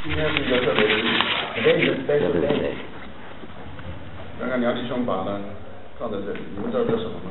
今天是一个特别的日子。 Today is a special day. 看看梁弟兄把呢放在这里，你们知道这是什么吗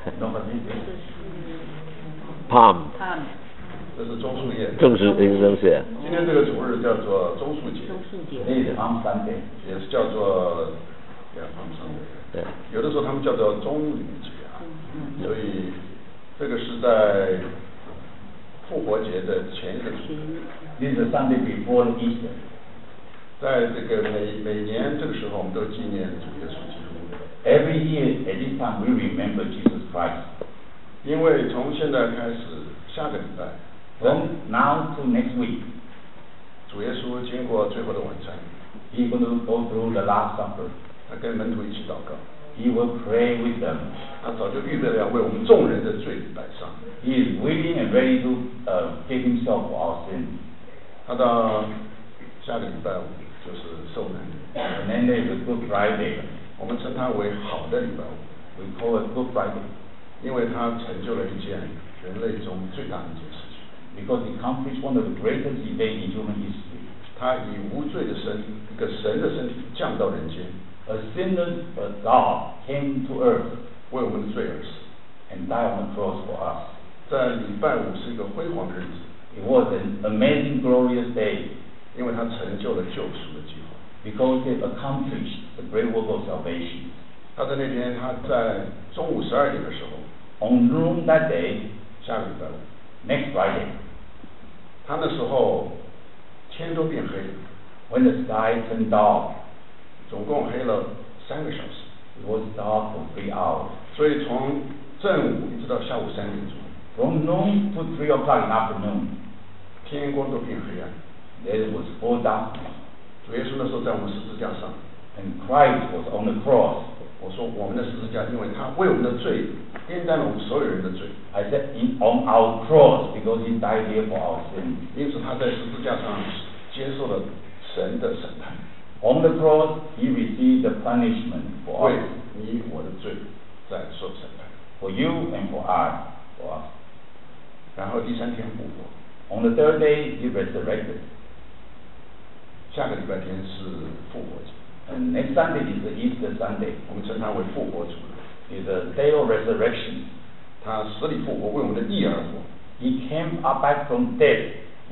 ？Palm。 这是棕树叶。 棕树叶。 今天这个主日叫做棕树节。 Today is Palm Sunday. 也是叫做Palm Sunday。 对。 有的时候他们叫做棕榈节啊。所以这个是在复活节的前一个主日。 This is the Sunday before Easter. 在这个每年这个时候，我们都纪念主耶稣基督。 Every year at this time we remember Jesus Christ. 因为从现在开始，下个礼拜 from now to next week, 主耶稣经过最后的晚餐 He going to go through the Last Supper. 他跟门徒一起祷告。 He will pray with them. 他早就预备了要为我们众人的罪摆上。 He is willing and ready to give himself for our sins. 他到下个礼拜五就是受难日。 And then there is a Good Friday. 我们称它为好的礼拜五。 We call it Good Friday. 因为它成就了一件人类中最大的一件事情。 Because it accomplished one of the greatest events in human history. 他以无罪的身，一个神的身体降到人间。 A sinless God came to earth. 为我们的罪而死。 And died on the cross for us. 在礼拜五是一个辉煌的日子。 It was an amazing, glorious day. 因为他成就了救赎的计划。 Because it accomplished the great work of salvation. 他在那天，他在中午12点的时候。 On noon that day. 下个礼拜五。 Next Friday. 他那时候天都变黑了。 When the sky turned dark. 总共黑了3个小时。 It was dark for 3 hours. 所以从正午一直到下午3点钟。 From noon to 3 o'clock in the afternoon. 天光都变黑暗。 There was full darkness. 主耶稣那时候在我们十字架上。 And Christ was on the cross. 我说我们的十字架，因为他为我们的罪担当了我们所有人的罪。 I said on our cross because he died here for our sins. 因此他在十字架上接受了神的审判。 On the cross he received the punishment for 为 us. 你我的罪在受审判。 For you and for us. 然后第3天复活。 On the third day he resurrected. 下个礼拜天是复活节。 And next Sunday is the Easter Sunday. 我们称它为复活主。 It's the day of resurrection. 他死里复活，为我们的义而活。 He came up back from death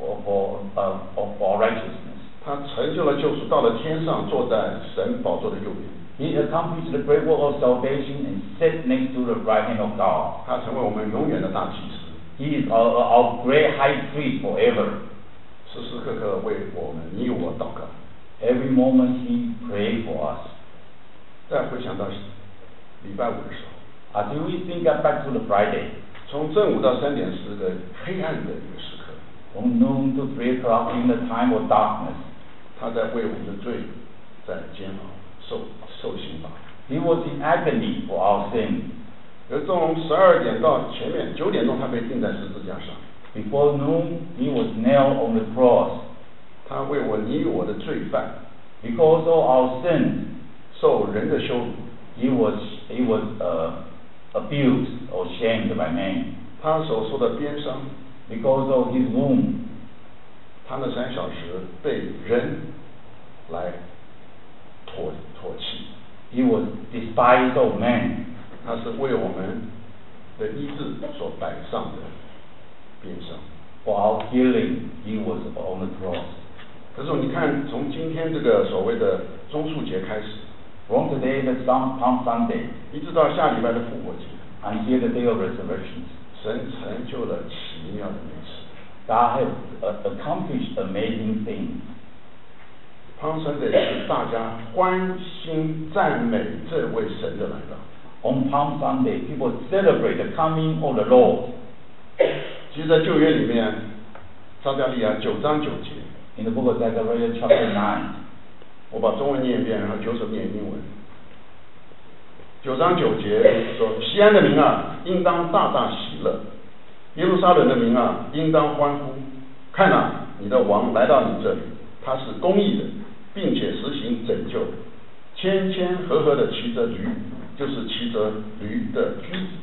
for righteousness. 他成就了救赎，到了天上，坐在神宝座的右边。 He accomplished the great work of salvation and sat next to the right hand of God. 他成为我们永远的大祭司。 He is our great high priest forever. 时时刻刻为我们你我祷告。 Every moment he prayed for us. 再回想到礼拜五的时候。 As we think back to the Friday. 从正午到3点是个黑暗的一个时刻。 From noon to 3 o'clock in the time of darkness. 他在为我们的罪在煎熬受刑罚。 He was in agony for our sin. 而从12点到前面9点钟，他被钉在十字架上。 Before noon, he was nailed on the cross. 他为你我的罪犯 Because of our sin, 受人的羞辱 he was abused or shamed by men. 他所受的鞭伤 Because of his wound, 他那3小时被人来唾弃 he was despised of men. 他是为我们的医治所摆上的鞭伤 For our healing, he was on the cross. 可是你看，从今天这个所谓的棕树节开始 From today, the Palm Sunday, 一直到下礼拜的复活节 until the day of resurrection, 神成就了奇妙的美事 God has accomplished amazing things. Palm Sunday 是大家欢欣赞美这位神的来到。 On Palm Sunday, people celebrate the coming of the Lord. 其实，在旧约里面，撒迦利亚9章9节。 In the book of Zechariah chapter 9. 我把中文念一遍，然后9手念英文。9章9节说：西安的民啊，应当大大喜乐；耶路撒冷的民啊，应当欢呼。看啊，你的王来到你这里，他是公义的，并且实行拯救，谦谦和和的骑着驴，就是骑着驴的驹子。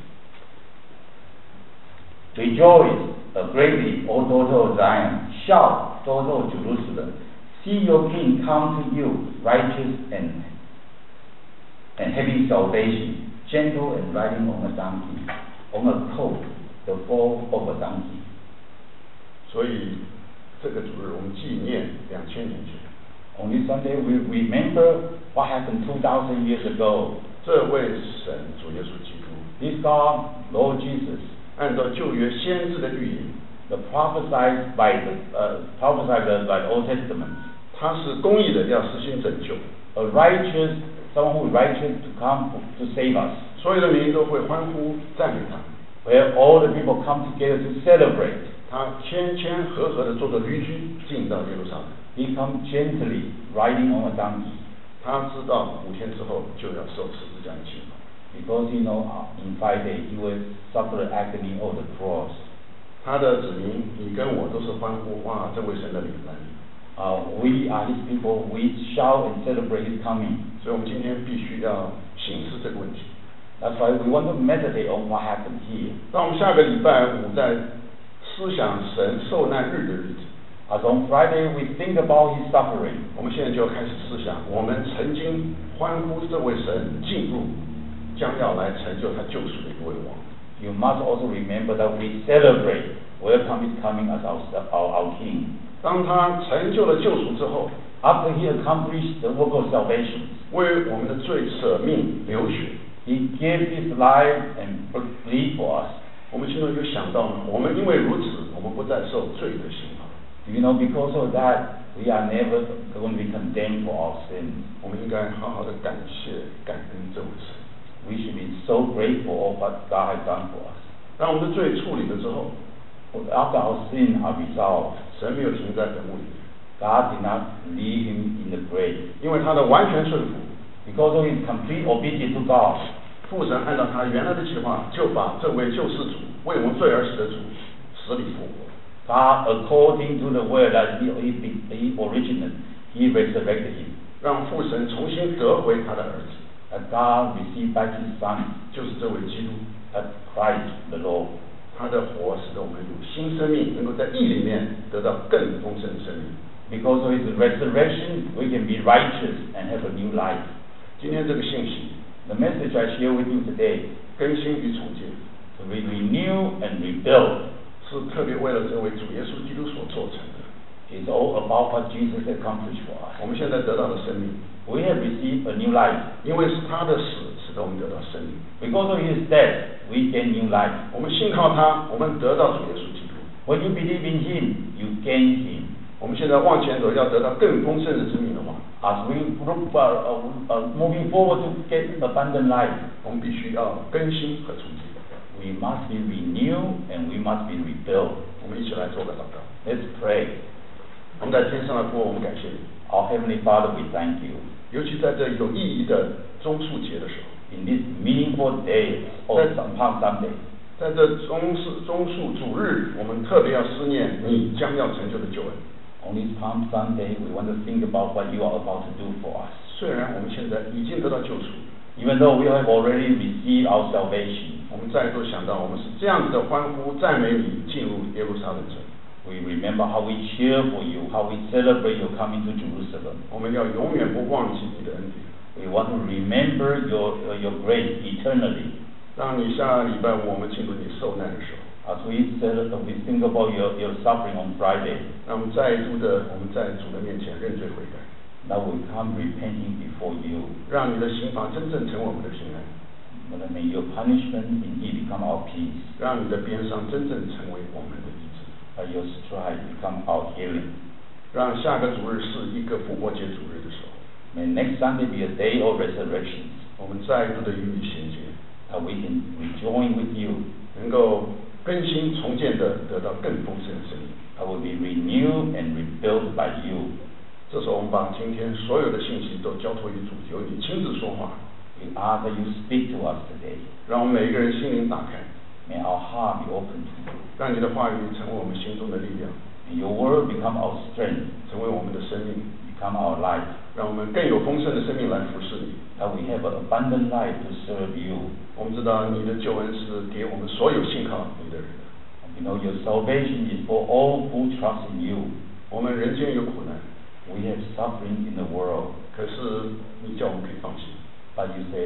Rejoice greatly, O daughter of Zion! Shout, daughter of Jerusalem! See your King come to you, righteous and having salvation, gentle and riding on a donkey, on a colt, the foal of a donkey. 所以这个主日我们纪念2000年前。 On this Sunday, we remember what happened 2,000 years ago. 这位神主耶稣基督， This God, Lord Jesus, 按照旧约先知的预言， prophesied by the Old Testament. 他是公义的，要实行拯救。 A righteous, someone who is righteous to come to save us. 所有的民都会欢呼赞美他。 Where all the people come together to celebrate. 他谦谦和和的坐着驴驹进到耶路撒冷。 He comes gently, riding on a donkey. 他知道5天之后就要受十字架的刑罚。 Because he knows in 5 days he will suffer the agony of the cross. 他的子民，你跟我都是欢呼，哇，这位神的领来。 We are his people. We shout and celebrate his coming. 所以我们今天必须要省思这个问题。 That's why we want to meditate on what happened here. 当我们下个礼拜5在思想神受难日的日子。 As on Friday we think about his suffering. 我们现在就要开始思想，我们曾经欢呼这位神进入，将要来成就他救赎的一位王。 You must also remember that we celebrate welcome his coming as our King. 当他成就了救赎之后 After he accomplished the work of salvation, 为我们的罪舍命流血 he gave his life and bleed for us. 我们心中有想到呢，我们因为如此，我们不再受罪的刑罚。 Do you know, because of that, we are never going to be condemned for our sins. 我们应该好好的感谢、感恩这位神。 We should be so grateful for what God has done for us. 当我们的罪处理了之后， After our sins are resolved, 神没有停在坟墓里， God did not leave him in the grave. 因为他的完全顺服， Because of his complete obedience to God, 父神按照他原来的计划，就把这位救世主，为我们罪而死的主，死里复活。 God, according to the word that he originated, he resurrected him. 让父神重新得回他的儿子， And God received back his son, 就是这位基督。 that Christ the Lord. 他的活使得我们有新生命，能够在义里面得到更丰盛的生命。 Because of his resurrection, we can be righteous and have a new life. 今天这个信息， The message I share with you today, 更新与重建， to be renewed and rebuilt, 是特别为了这位主耶稣基督所做成的。 is all about what Jesus accomplished for us. 我们现在得到的生命， We have received a new life. 因为是他的死使得我们得到生命。 Because of his death, we gain new life. 我们信靠他，我们得到主耶稣基督。 When you believe in him, you gain him. 我们现在往前走，要得到更丰盛的生命的话， As we look moving forward to get abundant life, 我们必须要更新和重建。 we must be renewed and we must be rebuilt. 我们一起来做个祷告。 Let's pray. 我们在天上的父，我们感谢你。 Our Heavenly Father, we thank you. 尤其在这有意义的中树节的时候， In this meaningful day of Palm Sunday, 在这中树主日，我们特别要思念你将要成就的救恩。 on this Palm Sunday, we want to think about what you are about to do for us. 虽然我们现在已经得到救赎， Even though we have already received our salvation, 我们再度想到我们是这样子的欢呼赞美你进入耶路撒冷城。 we remember how we cheer for you, how we celebrate your coming to Jerusalem. 我们要永远不忘记你的恩典。 We want to remember your grace eternally. 当你下礼拜五我们进入你受难的时候， As we think about your suffering on Friday, 让我们再度的我们在主的面前认罪悔改， now we come repenting before you. 让你的刑罚真正成为我们的平安， But may your punishment indeed become our peace. 让你的鞭伤真正成为我们的医治， By your stripes become our healing. 让下个主日是一个复活节主日的时候， May next Sunday be a day of resurrection, 我们再度的与你衔接， that we can rejoin with you, 能够更新重建的得到更丰盛的生命。 that will be renewed and rebuilt by you. 这时候我们把今天所有的信息都交托于主，由你亲自说话， We ask that you speak to us today. 让我们每一个人心灵打开， May our heart be open to you. 让你的话语成为我们心中的力量， May your word become our strength, 成为我们的生命， become our life, 让我们更有丰盛的生命来服侍你。 that we have an abundant life to serve you. 我们知道你的救恩是给我们所有信靠你的人的。 You know your salvation is for all who trust in you. 我们人间有苦难， We have suffering in the world, 可是你叫我们可以放心， but you say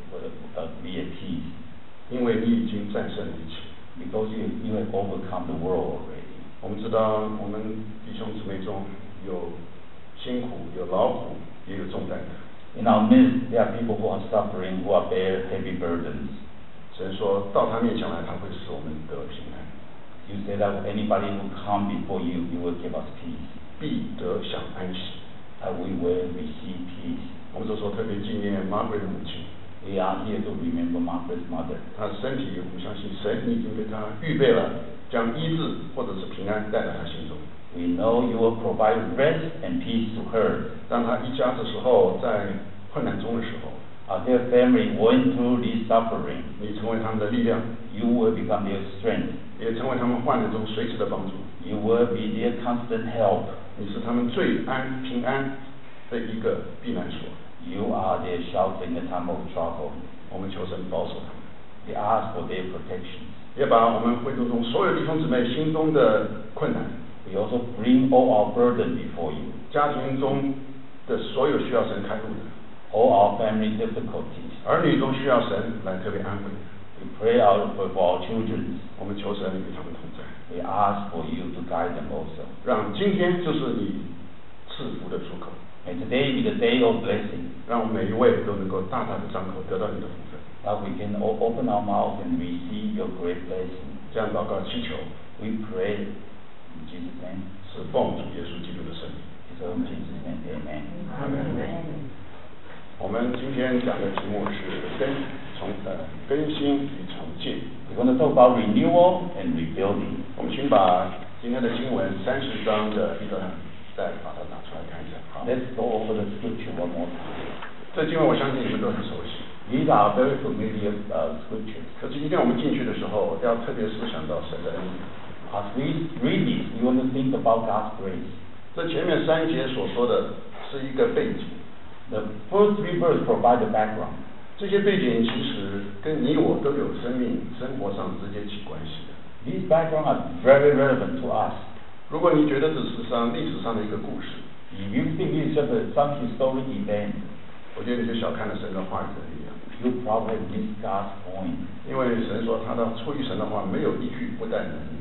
be at peace 因为你已经战胜了一切。 because you have overcome the world already. 我们知道我们弟兄姊妹中有辛苦，有劳苦，也有重担的。 In our midst, there are people who are suffering, who are bear heavy burdens. 神说到他面前来，他会使我们得平安， You say that anybody who come before you, you will give us peace, 必得享安息。 and we will receive peace. 我们这时候特别纪念马贵的母亲， We are here to remember Margaret's mother. 她的身体，我们相信神已经给她预备了，将医治或者是平安带到她心中。 We know you will provide rest and peace to her. 当她一家的时候，在困难中的时候， Their family going through this suffering, 你成为他们的力量， you will become their strength. 也成为他们患难中随时的帮助。 You will be their constant help. 你是他们最平安的一个避难所。 You are their shelter in the time of trouble. 我们求神保守他们， We ask for their protection. 也把我们会众中所有弟兄姊妹心中的困难， We also bring all our burden before you, 家庭中的所有需要神开路的， all our family difficulties. 儿女中需要神来特别安慰的， We pray out for our children. 我们求神与他们同在， We ask for you to guide them also. 让今天就是你赐福的出口， May today be the day of blessing, 让我们每一位都能够大大的张口得到你的福分。 that we can open our mouth and receive your great blessing. 这样祷告祈求， We pray in Jesus' name. 是奉主耶稣基督的圣名。 It's in Jesus' name. Amen. 阿门。我们今天讲的题目是更新与重建。 We're going to talk about renewal and rebuilding. 我们请把今天的经文30章的一段再把它拿出来看一下。好， Let's go over the scripture one more time. 这经文我相信你们都很熟悉。 These are very familiar scriptures. 可是今天我们进去的时候，要特别思想到神的恩典。 As we read this, we want to think about God's grace. 这前面3节所说的是一个背景， The first 3 verses provide the background. 这些背景其实跟你我都有生活上直接起关系的。 These backgrounds are very relevant to us. 如果你觉得只是历史上的一个故事， If you think it's just some historic event, 我觉得你就小看了神的话语的力量。 you probably miss God's point. 因为神说他的出于神的话没有一句不带能力。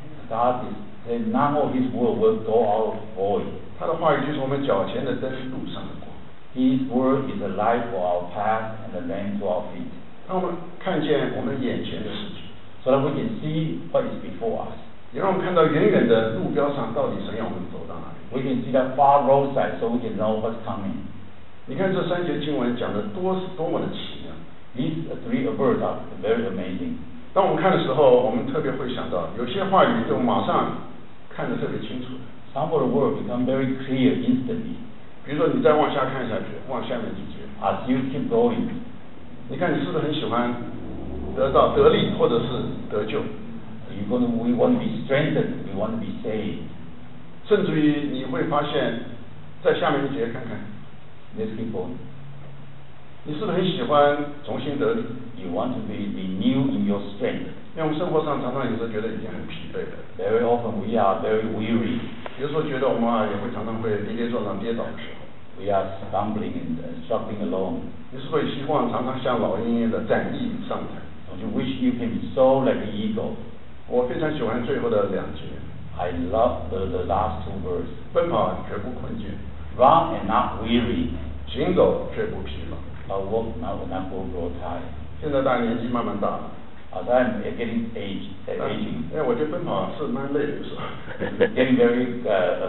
God is saying none of His word will go out void. 他的话语就是我们脚前的灯，路上的光。 His word is a light for our path and a lamp to our feet, 让我们看见我们眼前的事情， so that we can see what is before us. 也让我们看到远远的路标上到底神要我们走到哪里。 We can see that far roadside, so we can know what's coming. 你看这3节经文讲的多么的奇妙。 These 3 verses are very amazing. 当我们看的时候，我们特别会想到，有些话语就马上看得特别清楚的。 Some of the words become very clear instantly 比如说你再往下看下去，往下面几节， as you keep going. 你看你是不是很喜欢得力或者是得救？ We want to be strengthened. We want to be saved. 甚至于你会发现，在下面一节看看， Let's keep going. 你是不是很喜欢重新得力？ You want to be renewed in your strength. 因为我们生活上常常有时候觉得已经很疲惫了， Very often we are very weary. 有时候觉得我们也会常常会跌跌撞撞跌倒的时候， We are stumbling and struggling along. 你是会希望常常像老鹰一样的展翼上腾？ Don't you wish you can soar like an eagle? 我非常喜欢最后的2节， I love the last 2 verses. 奔跑却不困倦， Run and not weary. 行走却不疲劳。 Walk not grow tired. 现在大家年纪慢慢大了， As I'm getting aging, 因为我觉得奔跑是蛮累的，有时候。 getting very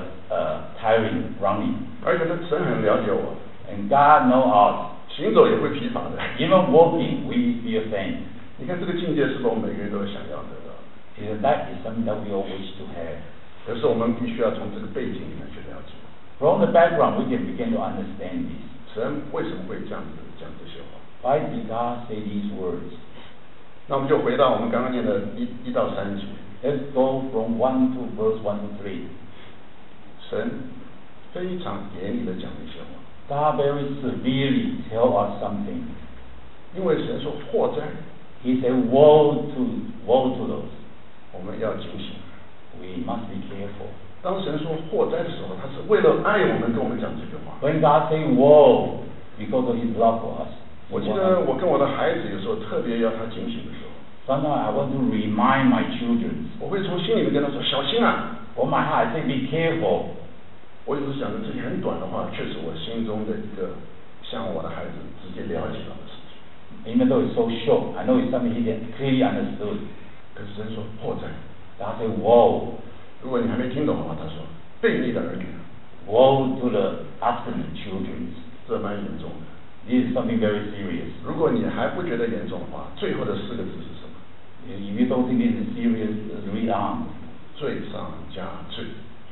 tiring running. 而且神很了解我， And God knows us. 行走也会疲乏的。 Even walking, we feel faint. 你看这个境界是不是我们每个人都想要得到？ That is something that we all wish to have. 可是我们必须要从这个背景里面去了解， From the background, we can begin to understand this. 神为什么会这样子讲这些话？ Why did God say these words? 那我们就回到我们刚刚念的1到3节， Let's go from 1 to verse 1 to 3. 神非常严厉的讲这些话， God very severely tell us something. 因为神说祸灾， He said, woe to those. 我们要警醒。 We must be careful. 当神说祸灾的时候，他是为了爱我们跟我们讲这句话。 When God say woe because of His love for us. 我记得我跟我的孩子有时候特别要他警醒的时候， Sometimes I want to remind my children. 我会从心里面跟他说小心啊。 For my heart, I say be careful. 我有时想着这些很短的话，却是我心中的一个向我的孩子直接了解到的事情。 Even though it's so short, I know it's something He can clearly understood. 可是神说祸灾， God say woe. 如果你还没听懂的话，他说悖逆的儿女， Woe to the obstinate children. 这蛮严重的。 This is something very serious. 如果你还不觉得严重的话，最后的4个字是什么？ If you don't think this is serious, read on. 罪上加罪。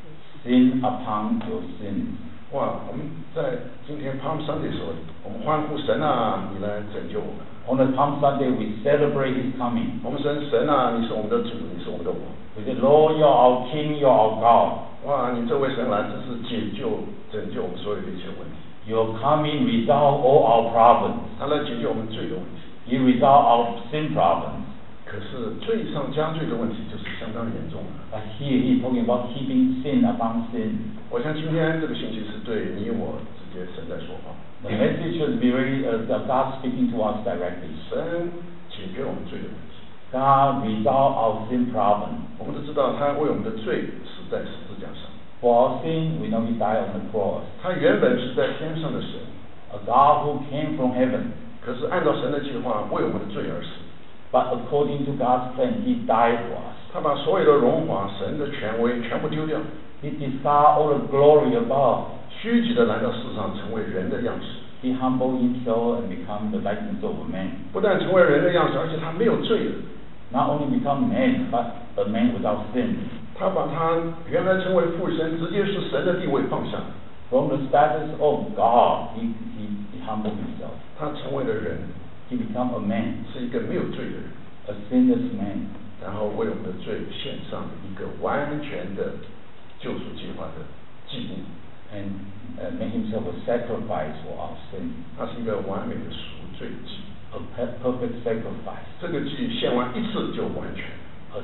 Sin upon your sin. 哇，我们在今天 Palm Sunday 的时候，我们欢呼神啊，你来拯救我们。 On the Palm Sunday, we celebrate His coming. 我们神啊，你是我们的主，你是我们的王。 We say, Lord, you're our King, you're our God. 哇，你这位神来，真是拯救我们所有的一切问题。 Your coming resolve all our problems. 他来解决我们罪的问题。 You resolve our sin problems. 可是罪上加罪的问题就是相当严重的。 But here He's talking about heaping sin upon sin. 我想今天这个信息是对你我直接神在说话。 The message should be very God speaking to us directly. 神解决我们罪的问题。 God resolve our sin problem. 我们都知道他为我们的罪死在十字架上。 For our sin, we know He died on the cross. 他原本是在天上的神， A God who came from heaven. 可是按照神的计划为我们的罪而死。 But according to God's plan, He died for us. 他把所有的荣华、神的权威全部丢掉， He discarded all the glory above. 虚己的来到世上，成为人的样式。 He humbled Himself and become the likeness of a man. 不但成为人的样式，而且他没有罪了。 Not only become man, but a man without sin. 他把他原来成为父神，直接是神的地位放下。 From the status of God, he humbled Himself. 他成为了人， He become a man, 是一个没有罪的人， a sinless man. 然后为我们的罪献上一个完全的救赎计划的祭物。 And made Himself a sacrifice for our sin. 它是一个完美的赎罪祭。 A perfect sacrifice. 这个祭献完一次就完全。 A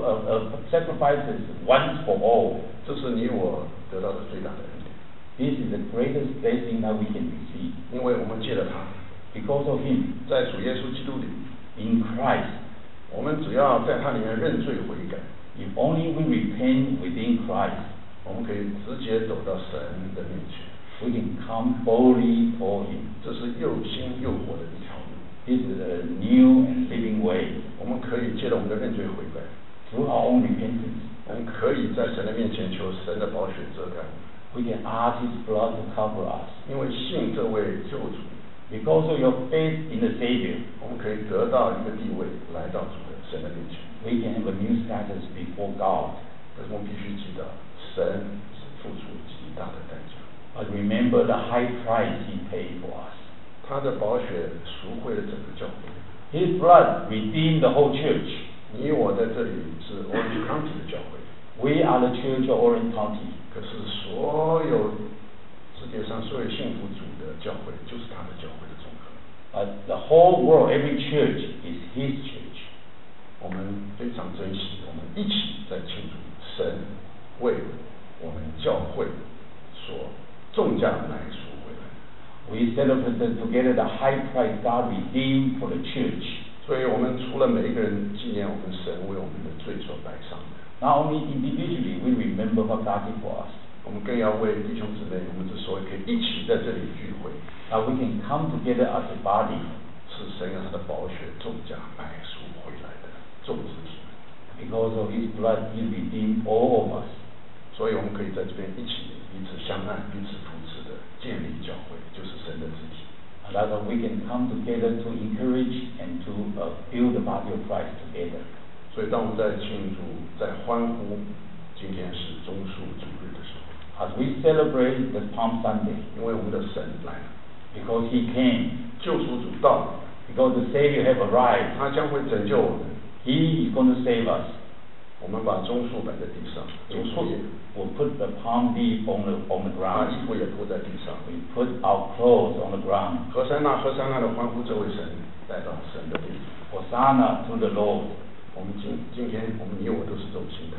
sacrifice is once for all. 这是你我得到的最大的恩典。 This is the greatest blessing that we can receive. 因为我们借了他， Because of Him, 在主耶稣基督里， in Christ, 我们只要在他里面认罪悔改， if only we repent within Christ, 我们可以直接走到神的面前。 we can come boldly for Him. 这是又新又活的一条路。 This is a new and living way. 我们可以借着我们的认罪悔改， Through our own repentance, 我们可以在神的面前求神的宝血遮盖， we can ask His blood to cover us. 因为信这位救主， Because of your faith in the Savior, 我们可以得到一个地位，来到主的神的面前。 we can have a new status before God. 可是我们必须记得，神是付出极大的代价， But remember the high price He paid for us. 他的宝血赎回了整个教会。 His blood redeemed the whole church. 你我在这里是 Orange County 的教会， We are the church of Orange County. 可是所有世界上所有信服主的教会，就是他的教会的总和。 The whole world, every church is His church. 我们非常珍惜，我们一起在庆祝神为我们教会所重价买赎回来。 We celebrate together the high price God redeemed for the church. 所以我们除了每一个人纪念我们神为我们的罪所摆上的， Not only individually, we remember what God did for us. 我们更要为弟兄姊妹，我们之所以可以一起在这里聚会， We can come together as a body 是神用他的宝血重价买赎回来的众肢体。 because of His blood. He redeemed all of us. 所以我们可以在这边一起彼此相爱、彼此扶持的建立教会，就是神的肢体。 And that's why we can come together to encourage and to build the body of Christ together. 所以当我们在庆祝、在欢呼，今天是棕树主日的时候， As we celebrate the Palm Sunday, 因为我们的神来了， because He came, 救赎主到了， because the Savior have arrived, 他将会拯救我们。 He is going to save us. 我们把棕树摆在地上，棕树叶， We'll put the palm leaf on the 把 ground. 衣服也铺在地上。 We put our clothes on the ground. 何塞纳，何塞纳的欢呼这位神来到神的殿。 Hosanna to the Lord. 我们今天我们你我都是这种心态。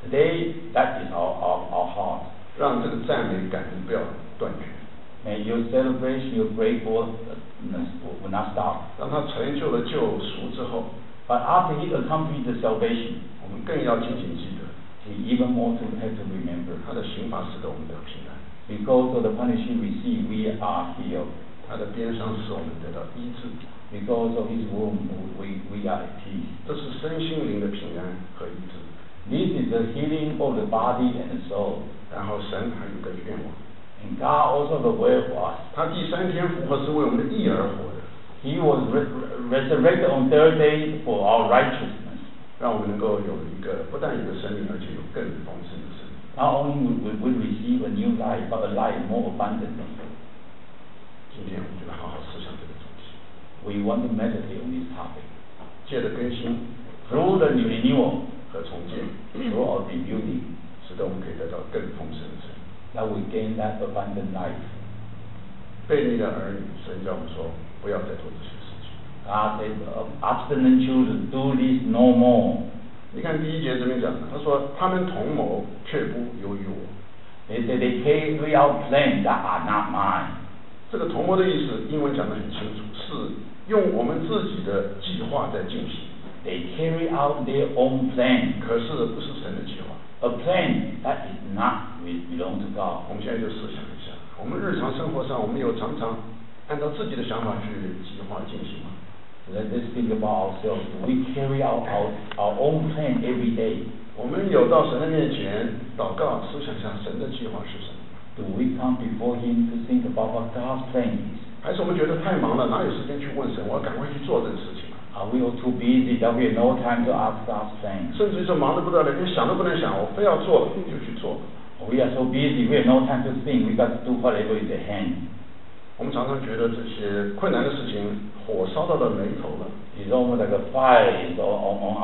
Today, that is our heart. 让这个赞美感恩不要断绝。 May your celebration, your gratefulness will not stop. 当他成就了救赎之后， But after he accomplished the salvation, 我们更要紧紧记得， he even more to have to remember. 他的刑罚使得我们得平安， Because of the punishment received, we are healed. 他的鞭伤使我们得到医治， Because of his wound, we are at peace. 这是身心灵的平安和医治。 This is the healing of the body and the soul. 然后神还有个愿望， And God also the way for us. 他第三天复活是为我们的义而活的， He was resurrected on third day for our righteousness. 让我们能够有一个不但有个生命，而且有更丰盛的生命。 Not only will we receive a new life, but a life more abundantly. 今天我们就来好好思想这个主题， We want to meditate on this topic. 借着更新 Through the renewal, 和重建， through our rebuilding, 使得我们可以得到更丰盛的生命。 that we gain that abundant life. 悖逆的儿女，神叫我们说不要再做这些事情。 God said, abstinent children, do this no more. 你看第一节这边讲的，他说他们同谋，却不由于我。 They said they carry out plans that are not mine. 这个同谋的意思，英文讲得很清楚，是用我们自己的计划在进行， They carry out their own plan. 可是不是神的计划。 A plan that is not belong to God. 我们现在就思想一下，我们日常生活上，我们有常常按照自己的想法去计划进行吗？ Let us think about ourselves. Do we carry out our own plan every day? 我们有到神的面前祷告，思想一下神的计划是什么？ Do we come before Him to think about what God's plan is? 还是我们觉得太忙了，哪有时间去问神？我要赶快去做这个事情啊！ Are we all too busy that we have no time to ask God's plan? 甚至于说忙得不得了，连想都不能想，我非要做了就去做。 We are so busy, we have no time to think. We got to do whatever is at hand. 我们常常觉得这些困难的事情，火烧到了眉头了。 It's almost like a fire is on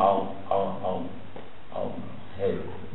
our head.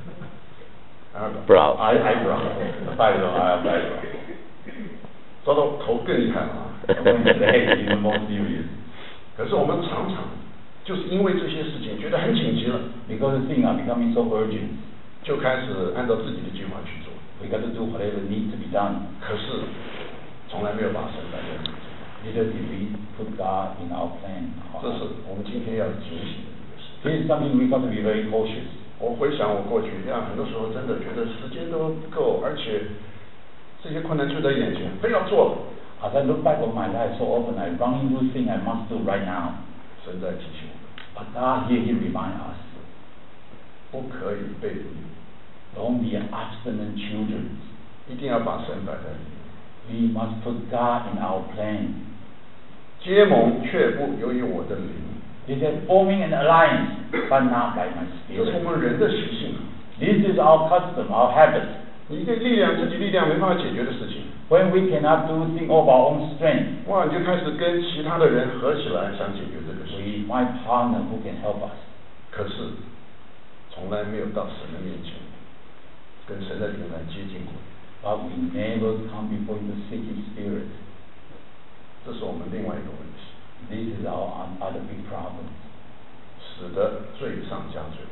Brow. Eyebrow. The fire is on our eyebrow. 烧到头更厉害了啊！ When the head is even more serious. 可是我们常常就是因为这些事情觉得很紧急了， Because the things are becoming so urgent, 就开始按照自己的计划去做， we got to do whatever needs to be done. 可是从来没有把神摆在面前。 Neither did we put God in our plan. 这是我们今天要警醒的一个事。 This is something we got to be very cautious. 我回想我过去，很多时候真的觉得时间都不够，而且这些困难就在眼前，非要做了。 As I look back on my life, so often I run into things I must do right now. 神在提醒我们， But God here, He reminds us, 不可以背离， don't be abstinent children. 一定要把神摆在里面。 We must put God in our plan. 结盟却不由于我的灵， He said, forming an alliance, but not by my 这是 spirit. 我们人的习性啊。 This is our custom, our habit. 你一个力量自己力量没办法解决的事情， When we cannot do things of our own strength, 哇，你就开始跟其他的人合起来想解决这个事情。 we find partner who can help us. 可是从来没有到神的面前，跟神的灵来接近过。 But we never come before Him to seek His Spirit. 这是我们另外一个问题， This is our other big problem. 使得罪上加罪。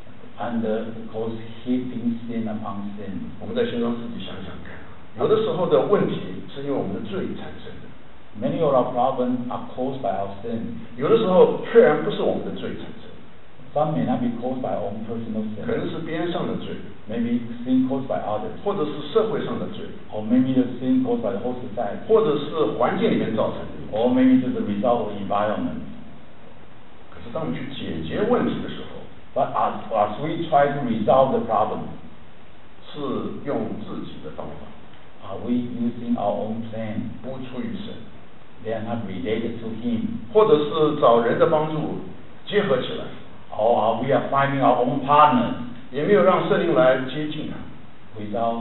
And cause heaping sin upon sin. 我们在心中自己想想看，有的时候的问题是因为我们的罪产生的， Many of our problems are caused by our sin. 有的时候虽然不是我们的罪产生， Some may not be caused by our own personal 可 sin. 能是边上的罪， Maybe sin caused by others. 或者是社会上的罪， Or maybe the sin caused by the whole society. 或者是环境里面造成的。 Or maybe it's the result of environment. 可是当我们去解决问题的时候， But as we try to resolve the problem, 是用自己的方法， are we using our own plan? 不出于神， They are not related to Him. 或者是找人的帮助结合起来， Or we are finding our own partners 也没有让圣灵来接近他。 without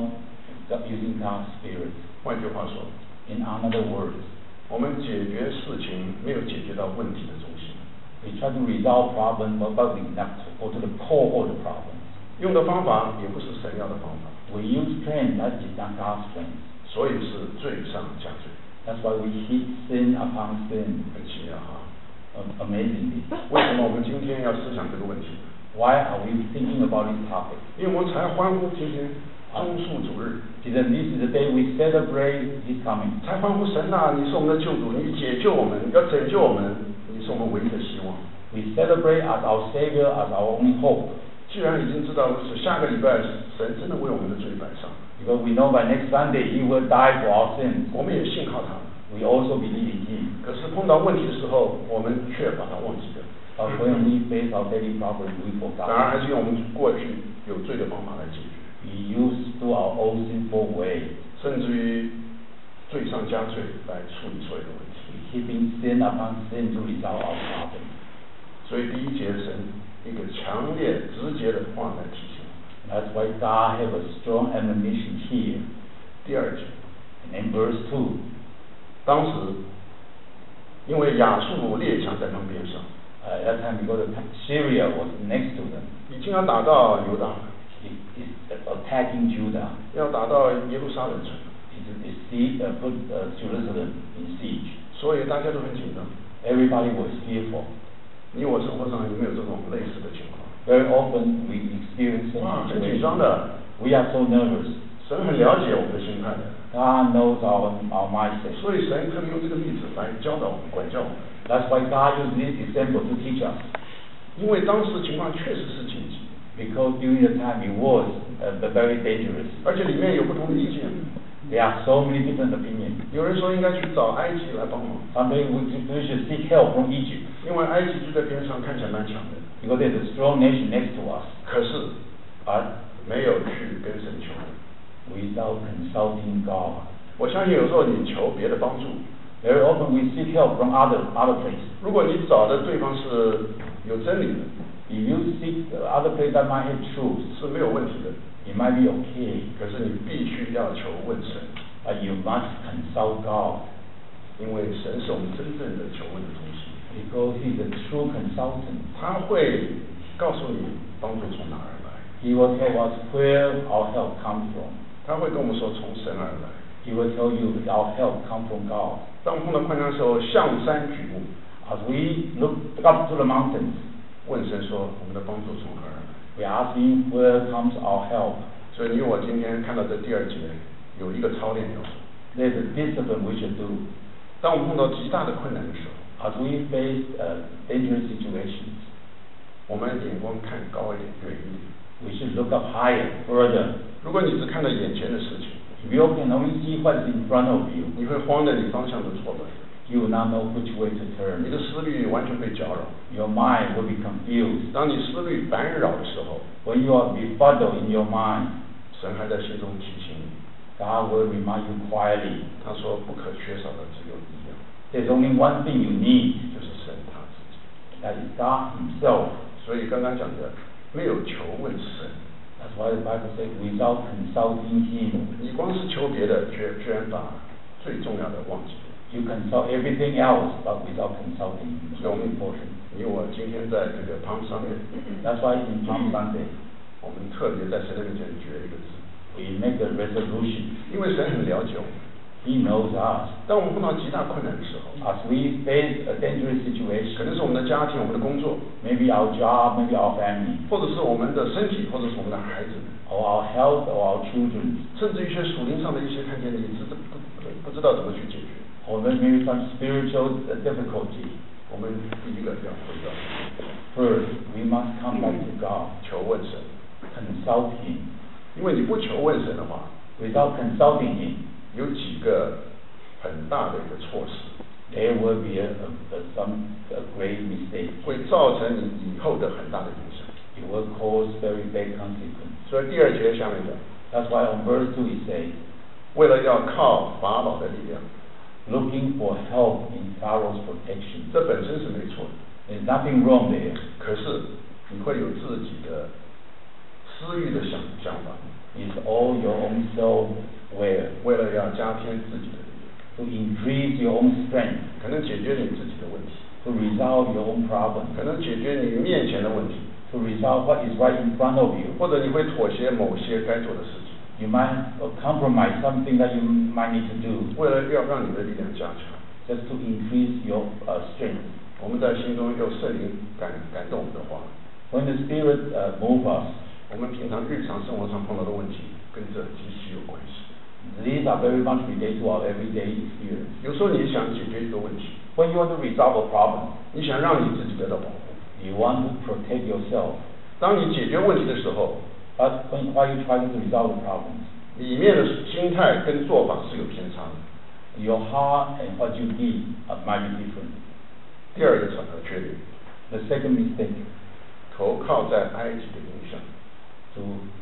using God's Spirit. 换句话说， In other words, 我们解决事情没有解决到问题的中心， we try to resolve problems, but we not go to the core of the problem. 用的方法也不是神要的方法， We use plan that is not God's plan. 所以是罪上加罪。 That's why we heap sin upon sin. 很奇妙哈， Amazingly. 为什么我们今天要思想这个问题？ Why are we thinking about this topic? 因为我们才欢呼今天中宿主日， Because this is the day we celebrate His coming. 才欢呼神啊，你是我们的救主，你解救我们，要拯救我们，你是我们唯一的希望。 We celebrate as our Savior, as our only hope. 既然已经知道是下个礼拜神真的为我们的罪摆上， Because we know by next Sunday He will die for our sins. 我们也信靠他。 We also believe in Him. 可是碰到问题的时候，我们却把它忘记了。 But when we face our daily problems, we 反而 forgot. 还是用我们过去有罪的方法来解决， We use to our own sinful way. 甚至于罪上加罪来处理所有的问题。 We keeping sin upon sin to resolve our problems. 所以第一节神一个强烈直接的话来提醒。 That's why God have a strong admonition here. 第二节， And in verse 2, 当时因为亚述列强在他们边上， at that time because Syria was next to them. 已经要打到犹大， It is attacking Judah. 要打到耶路撒冷城， Put Jerusalem in siege. 所以大家都很紧张。 Everybody was fearful. 你我生活上有没有这种类似的情况？ Very often we experience 哇， such 很紧 situations. 张的。 We are so nervous. 神很了解我们的心态的， God knows our mindset. 所以神特别用这个例子来教导我们、管教我们。 That's why God used this example to teach us. 因为当时情况确实是紧急， Because during the time it was very dangerous. 而且里面有不同的意见。 There are so many different opinions. 有人说应该去找埃及来帮忙， Some say we should seek help from Egypt 因为埃及就在边上，看起来蛮强的。 because there's a strong nation next to us. 可是 But 没有去跟神求。 without consulting God. 我相信有时候你求别的帮助， Very often we seek help from other places. 如果你找的对方是有真理的， If you seek other place that might have truth, 是没有问题的。 it might be okay. 可是你必须要求问神， But you must consult God 因为神是我们真正的求问的中心， because He's a true consultant. 他会告诉你帮助从哪儿来， He will tell us where our help comes from. 他会跟我们说从神而来。 He will tell you that our help comes from God. 当我们碰到困难的时候，向山举目， As we look up to the mountains, 问神说我们的帮助从何而来。 we ask Him where comes our help. 所以你我今天看到这第二节有一个操练要素。 There's a discipline we should do. 当我们碰到极大的困难的时候， As we face dangerous situations, 我们眼光看高一点、远一点。 we should look up higher, further. 如果你只看到眼前的事情， If you can only see what is in front of you, 你会慌得你方向都错乱， you will not know which way to 你 turn. 的思虑完全被搅扰。 Your mind will be confused. 当你思虑烦扰的时候， When you are befuddled in your mind, 神还在心中提醒你， God will remind you quietly. 他说不可缺少的只有一样， There's only one thing you need. 就是神他自己。 That is God Himself. 所以刚刚讲的，没有求问神， That's why the Bible says, without consulting Him, 你光是求别的，居然把最重要的忘记了。 you consult everything else, but without consulting Him. 所以我 So 们 important. 你我今天在这个 Palm 上面， That's why in Palm Sunday, 我们特别在神的面前决一个字， we make a resolution. 因为神很了解我们。 He knows us. 当我们碰到极大困难的时候， As we face a dangerous 可 situation, 能是我们的家庭、我们的工作， maybe our job, maybe our family, 或者是我们的身体，或者是我们的孩子， or our health, or our children, 甚至一些属灵上的一些看见你不知道怎么去解决。 or maybe some spiritual difficulty. 我们第一个要回到 First, we must come back to God, 求问神， consult Him. 因为你不求问神的话， Without consulting Him, 有几个很大的一个措施， there will be a great mistake. 会造成你以后的很大的影响。 It will cause very bad consequences. 所以第二节下面的， That's why on verse 2 it says, 为了要靠法老的力量， looking for help in Pharaoh's protection. 这本身是没错的。 There's nothing wrong there. 可是你会有自己的私欲的想法， It's all your own self-will 为了要加添自己的力量， to increase your own strength, 可能解决你自己的问题， to resolve your own problems, 可能解决你面前的问题， to resolve what is right in front of you. 或者你会妥协某些该做的事情， You might compromise something that you might need to do 为了要让你的力量加强。 just to increase your strength. 我们在心中有圣灵感动我们的话， When the Spirit moves us, 我们平常日常生活上碰到的问题跟这极其有关系。 these are very much related to our everyday experience. 有时候你想解决一个问题， When you want to resolve a problem, 你想让你自己得到保护。 you want to protect yourself. 当你解决问题的时候， But while you're trying to resolve the problems, 里面的心态跟做法是有偏差的。 your heart and what you did might be different. 第二个缺点， The second mistake, 投靠在埃及的影响。 to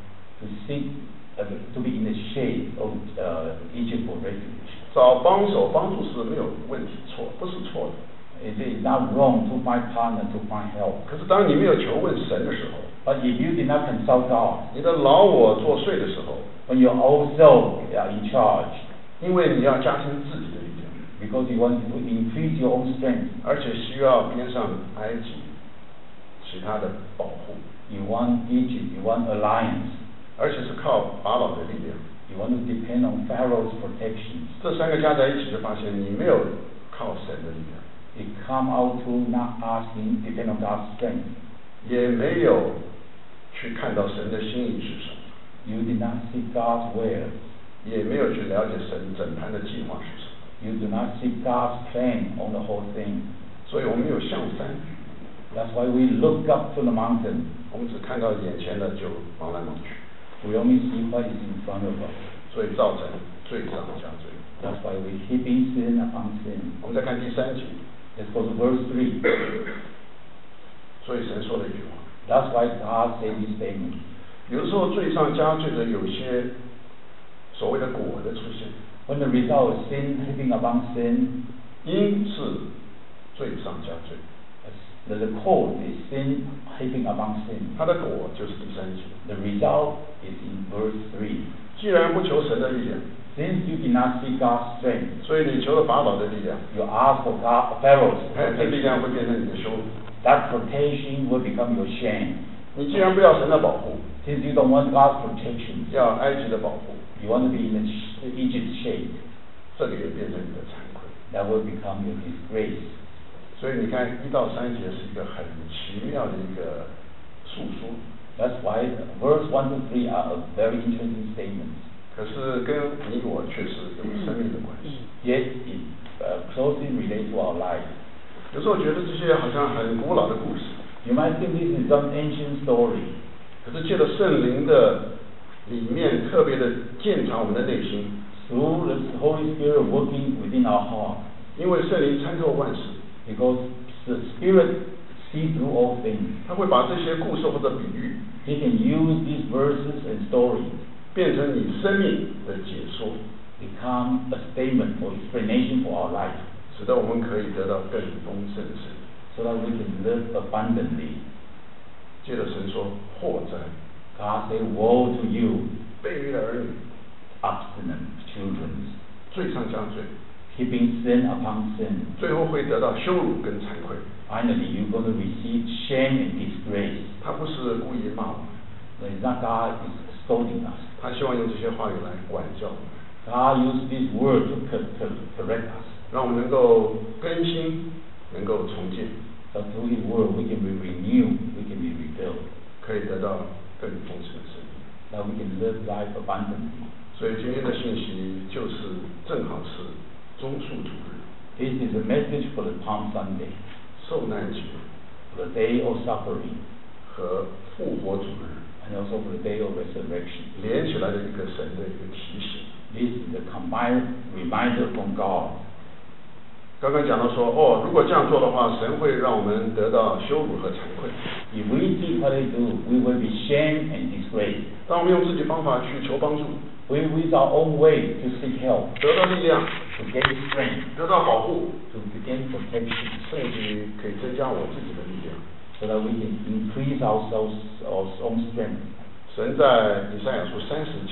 seek to be in the shade of Egypt for refuge. 找帮手帮助是没有问题，不是错的。 It is not wrong to find partner, to find help. 可是当你没有求问神的时候， But if you did not consult God, 你的老我作祟的时候， when your old self are in charge, 因为你要加深自己的力量， because you want to increase your own strength, 而且需要边上埃及其他的保护， you want Egypt, you want alliance, 而且是靠法老的力量。 you want to depend on Pharaoh's protection. 这三个加在一起，就发现你没有靠神的力量， It come out to not asking, depend on God's strength. 也没有去看到神的心意是什么， You did not seek God's will. 也没有去了解神整盘的计划是什么。 You do not seek God's plan on the whole thing. 所以我们没有向山， That's why we look up to the mountain. 我们只看到眼前的就忙来忙去， We only see what is in front of us. 所以造成罪上加罪。 That's why we heaping sin upon sin. 我们再看第3节， Let's go to verse 3. 所以神说了一句话， That's why God said this statement. 有的时候罪上加罪的有些所谓的果的出现， When the result of sin heaping upon sin, 因是罪上加罪， the cause is sin heaping upon sin. 它的果就是第3节。 The result is in verse 3. 既然不求神的力量， Since you did not seek God's strength, 所以你求了法老的力量， you ask for God, Pharaoh's 这力 protection. 量会变成你的羞辱。 That protection will become your shame. 你既然不要神的保护， Since you don't want God's protection, 要埃及的保护， you want to be in Egypt's shade. 这个也变成你的惭愧。 That will become your disgrace. 所以你看1到3节是一个很奇妙的一个诉说， That's why verse 1 to 3 are a very interesting statements. 可是跟你我却是有生命的关系。 Yet it closely relates to our life. 有时候觉得这些好像很古老的故事， You might think this is some ancient story. 可是借着圣灵的里面特别的鉴察我们的内心， Through the Holy Spirit working within our heart. 因为圣灵参透万事， Because the Spirit sees through all things. 他会把这些故事或者比喻 He can use these verses and stories, 变成你生命的解说， become a statement or explanation for our life, 使得我们可以得到更丰盛的生命。 so that we can live abundantly. 接着神说祸哉， God said, woe to you, 卑微的儿女， obstinate children, 罪上加罪， heaping sin upon sin. 最后会得到羞辱跟惭愧。 Finally, you're going to receive shame and disgrace. 他不是故意骂我们， It's not God is scolding us. 他希望用这些话语来管教我们， God used this word to correct us. 让我们能够更新，能够重建， So through His word, we can be renewed, we can be rebuilt, 可以得到更丰盛的生命。 that we can live life abundantly. 所以今天的信息就是正好是棕树主日， This is a message for the Palm Sunday, 受难节 for the day of suffering, 和复活主日 and also for the day of resurrection. 连起来的一个神的一个提醒。 This is a combined reminder from God. 刚刚讲到说，如果这样做的话，神会让我们得到羞辱和惭愧。 If we did what they do, we will be shamed and disgraced. 当我们用自己方法去求帮助， We with our own way to seek help, 得到力量， to gain strength, 得到保护， to gain protection, 甚至可以增加我自己的力量。 so that we can increase ourselves, our own strength. 神在以赛亚书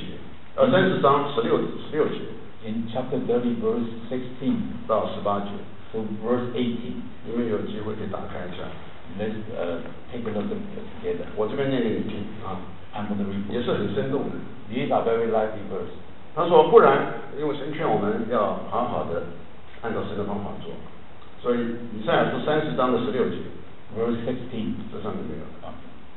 30章16节 In chapter 30, verse 16 到18节， to verse 18, 你们有机会可以打开一下， let's take a look at it together. 我这边念给你听啊， I'm going to 也 read. 是很生动的。 These are very lively verses. 他说，不然，因为神劝我们要好好的按照神的方法做，所以以赛亚书30章的16节， Verse 16. 这上面没有。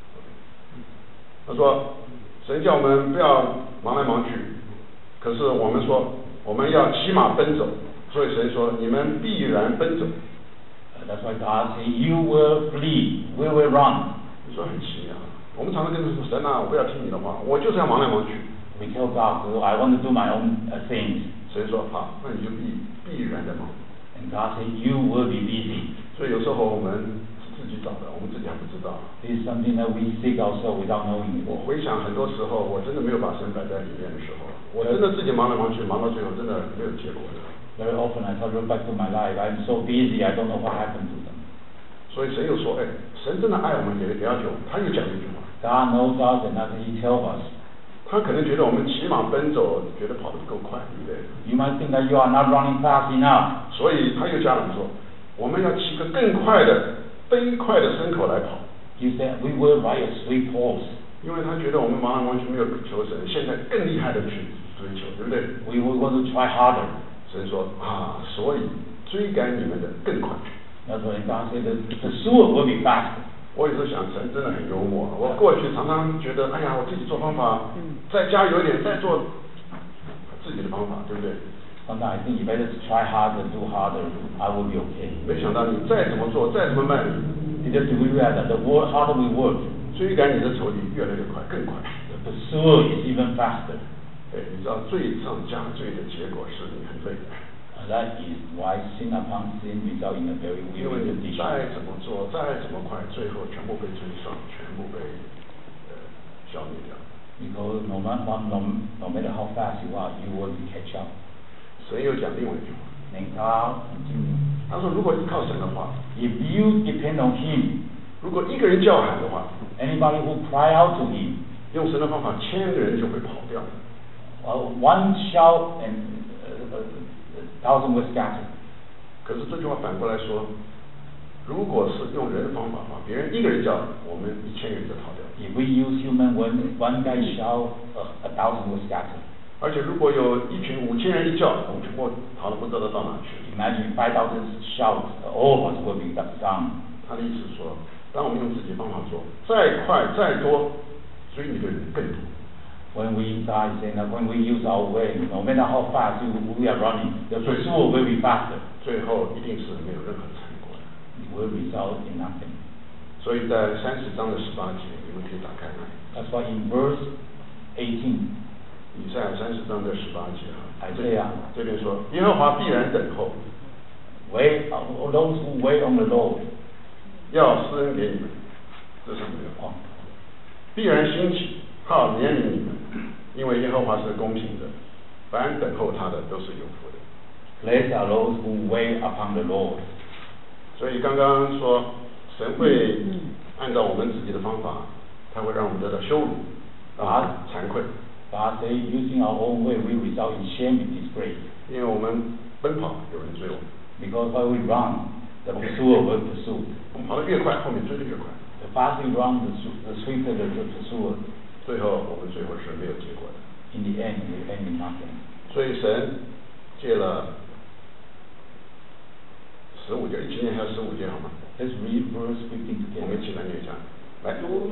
他说，神叫我们不要忙来忙去，可是我们说我们要骑马奔走，所以神说你们必然奔走。 That's why God says, "You will flee, we will run." 你说很奇妙，我们常常跟神说，神啊，我不要听你的话，我就是要忙来忙去。 We tell God, "Oh, I want to do my own things." 神说好，那你就必然的忙。 And God says, "You will be busy." 所以有时候我们是自己找的，我们自己还不知道。 This is something that we seek ourselves without knowing it. 我回想很多时候，我真的没有把神摆在里面的时候，我真的自己忙来忙去，忙到最后真的没有结果的。 Very often as I look back to my life, I'm so busy, I don't know what happened to them. 所以神又说，哎，神真的爱我们，也了解我们，他又讲一句话。 God knows us and after He tells us. 他可能觉得我们骑马奔走，觉得跑得不够快，对不对？ You might think that you are not running fast enough. 所以他又加了说，我们要骑个更快的、飞快的牲口来跑。 He said, "We will ride a swift horse." 因为他觉得我们忙来忙去没有求神，现在更厉害的去追求，对不对？ We will want to try harder. 神说啊，所以追赶你们的更快。 That's why God said the pursuer will be faster. 我有时候想，神真的很幽默。我过去常常觉得，哎呀，我自己做方法，再加油一点，再做自己的方法，对不对？ Sometimes I think you better try harder, do harder. I will be okay. 没想到你再怎么做，再怎么卖力， Because we realize that the harder we work, 追赶你的仇敌越来越快，更快。 the pursuer is even faster. 哎，你知道罪上加罪的结果是你很累的。 That is why sin upon sin result in a very 因为 weary 你 condition. 再怎么做，再怎么快，最后全部被追上，全部被消灭掉。 Because no matter how fast you are, you will catch up. 神又讲另外一句话， And God continues. 他说如果依靠神的话， If you depend on Him, 如果一个人叫喊的话， anybody who cry out to Him, 用神的方法，1000个人就会跑掉。 one shout and 1,000 will scatter. 可是这句话反过来说，如果是用人的方法的话，别人一个人叫，我们1000人就逃掉。 If we use human, one guy shout, 1,000 will scatter. 而且如果有一群5000人一叫，我们全部逃得不知道到哪去。 Imagine 5,000 shouts, all of us will be down. 他的意思是说，当我们用自己的方法做，再快再多，追你的人更多。 When we die, saying that when we use our way, no matter how fast we are running, the pursuit will be faster. 最后一定是没有任何成果的。 It will result in nothing. 所以在30章的18节，你们可以打开来。 That's why in verse 18, 以赛亚30章的18节啊， Isaiah, 这边说，耶和华必然等候， those who wait on the Lord, 要施恩给你们，这上面有，必然兴起，好怜悯你们，因为耶和华是公平的，凡等候他的都是有福的。 blessed are those who wait upon the Lord. 所以刚刚说，神会按照我们自己的方法，他会让我们得到羞辱，惭愧。 God says, using our own way, we result in shame and disgrace. 因为我们奔跑，有人追我们。 Because while we run, the pursuer will pursue. 我们跑得越快，后面追得越快。 The faster we run, the swifter the pursuer. 最后我们最后是没有结果的。 In the end, we end in nothing. 所以神借了15节，一起念一下15节好吗？ Let's read verse 15 我们 together. 一起来念一下。来。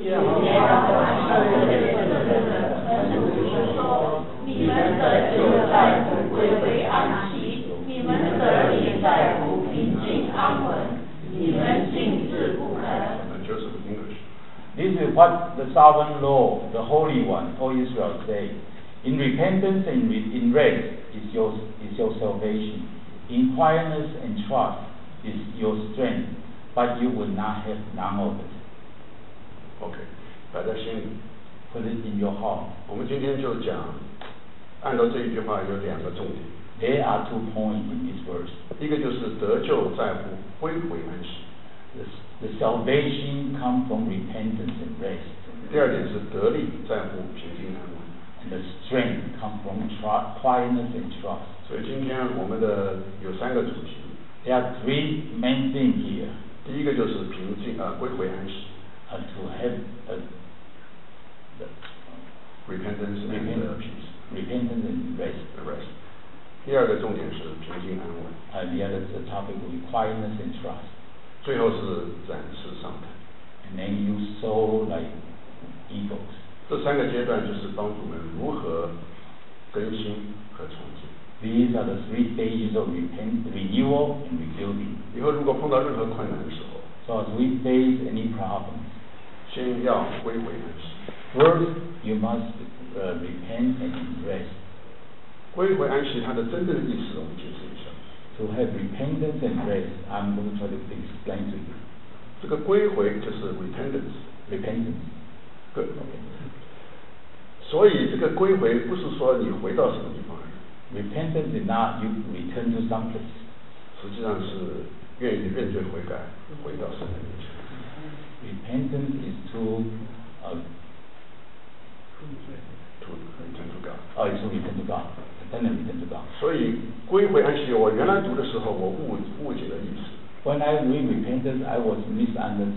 你们的就在乎归为安息，你们的也在乎平静安稳，你们静止不肯。 Joseph English. This is what the sovereign Lord, the Holy One, O Israel, say. In repentance and in rest is your salvation. In quietness and trust is your strength, but you will not have none of it. OK， 摆在心里。 Put it in your heart. 我们今天就讲，按照这一句话有2个重点。 There are 2 points in this verse. 一个就是得救在乎归回安息。 The salvation comes from repentance and rest. 第二点是得力在乎平静安稳。 And the strength comes from quietness and trust. 所以今天我们的有3个主题。 There are 3 main things here. 第一个就是平静归回安息。 To have repentance and peace. Repentance and rest. 第二个重点是平静安稳。 The other topic will be quietness and trust. 最后是展翅上腾。 And then you soar like eagles. 这3个阶段就是帮助我们如何更新和重建。 These are the 3 stages of renewal and rebuilding. 以后如果碰到任何困难的时候， So as we face any problems, 先要归回安息。 first you must repent and rest. 归回安息，它的真正的意思，我们解释一下。 To have repentance and rest, I'm going to try to explain to you. 这个归回就是 repentance。 Repentance. Good. 所以这个归回不是说你回到什么地方而已。 Repentance is not you return to some place. 实际上是愿意认罪悔改，回到神的面前。 Repentance is to return to God. is to return to God. Return to God. 所以归回安息，我原来读的时候我误解了意思。 When I read repentance, I was misunderstood.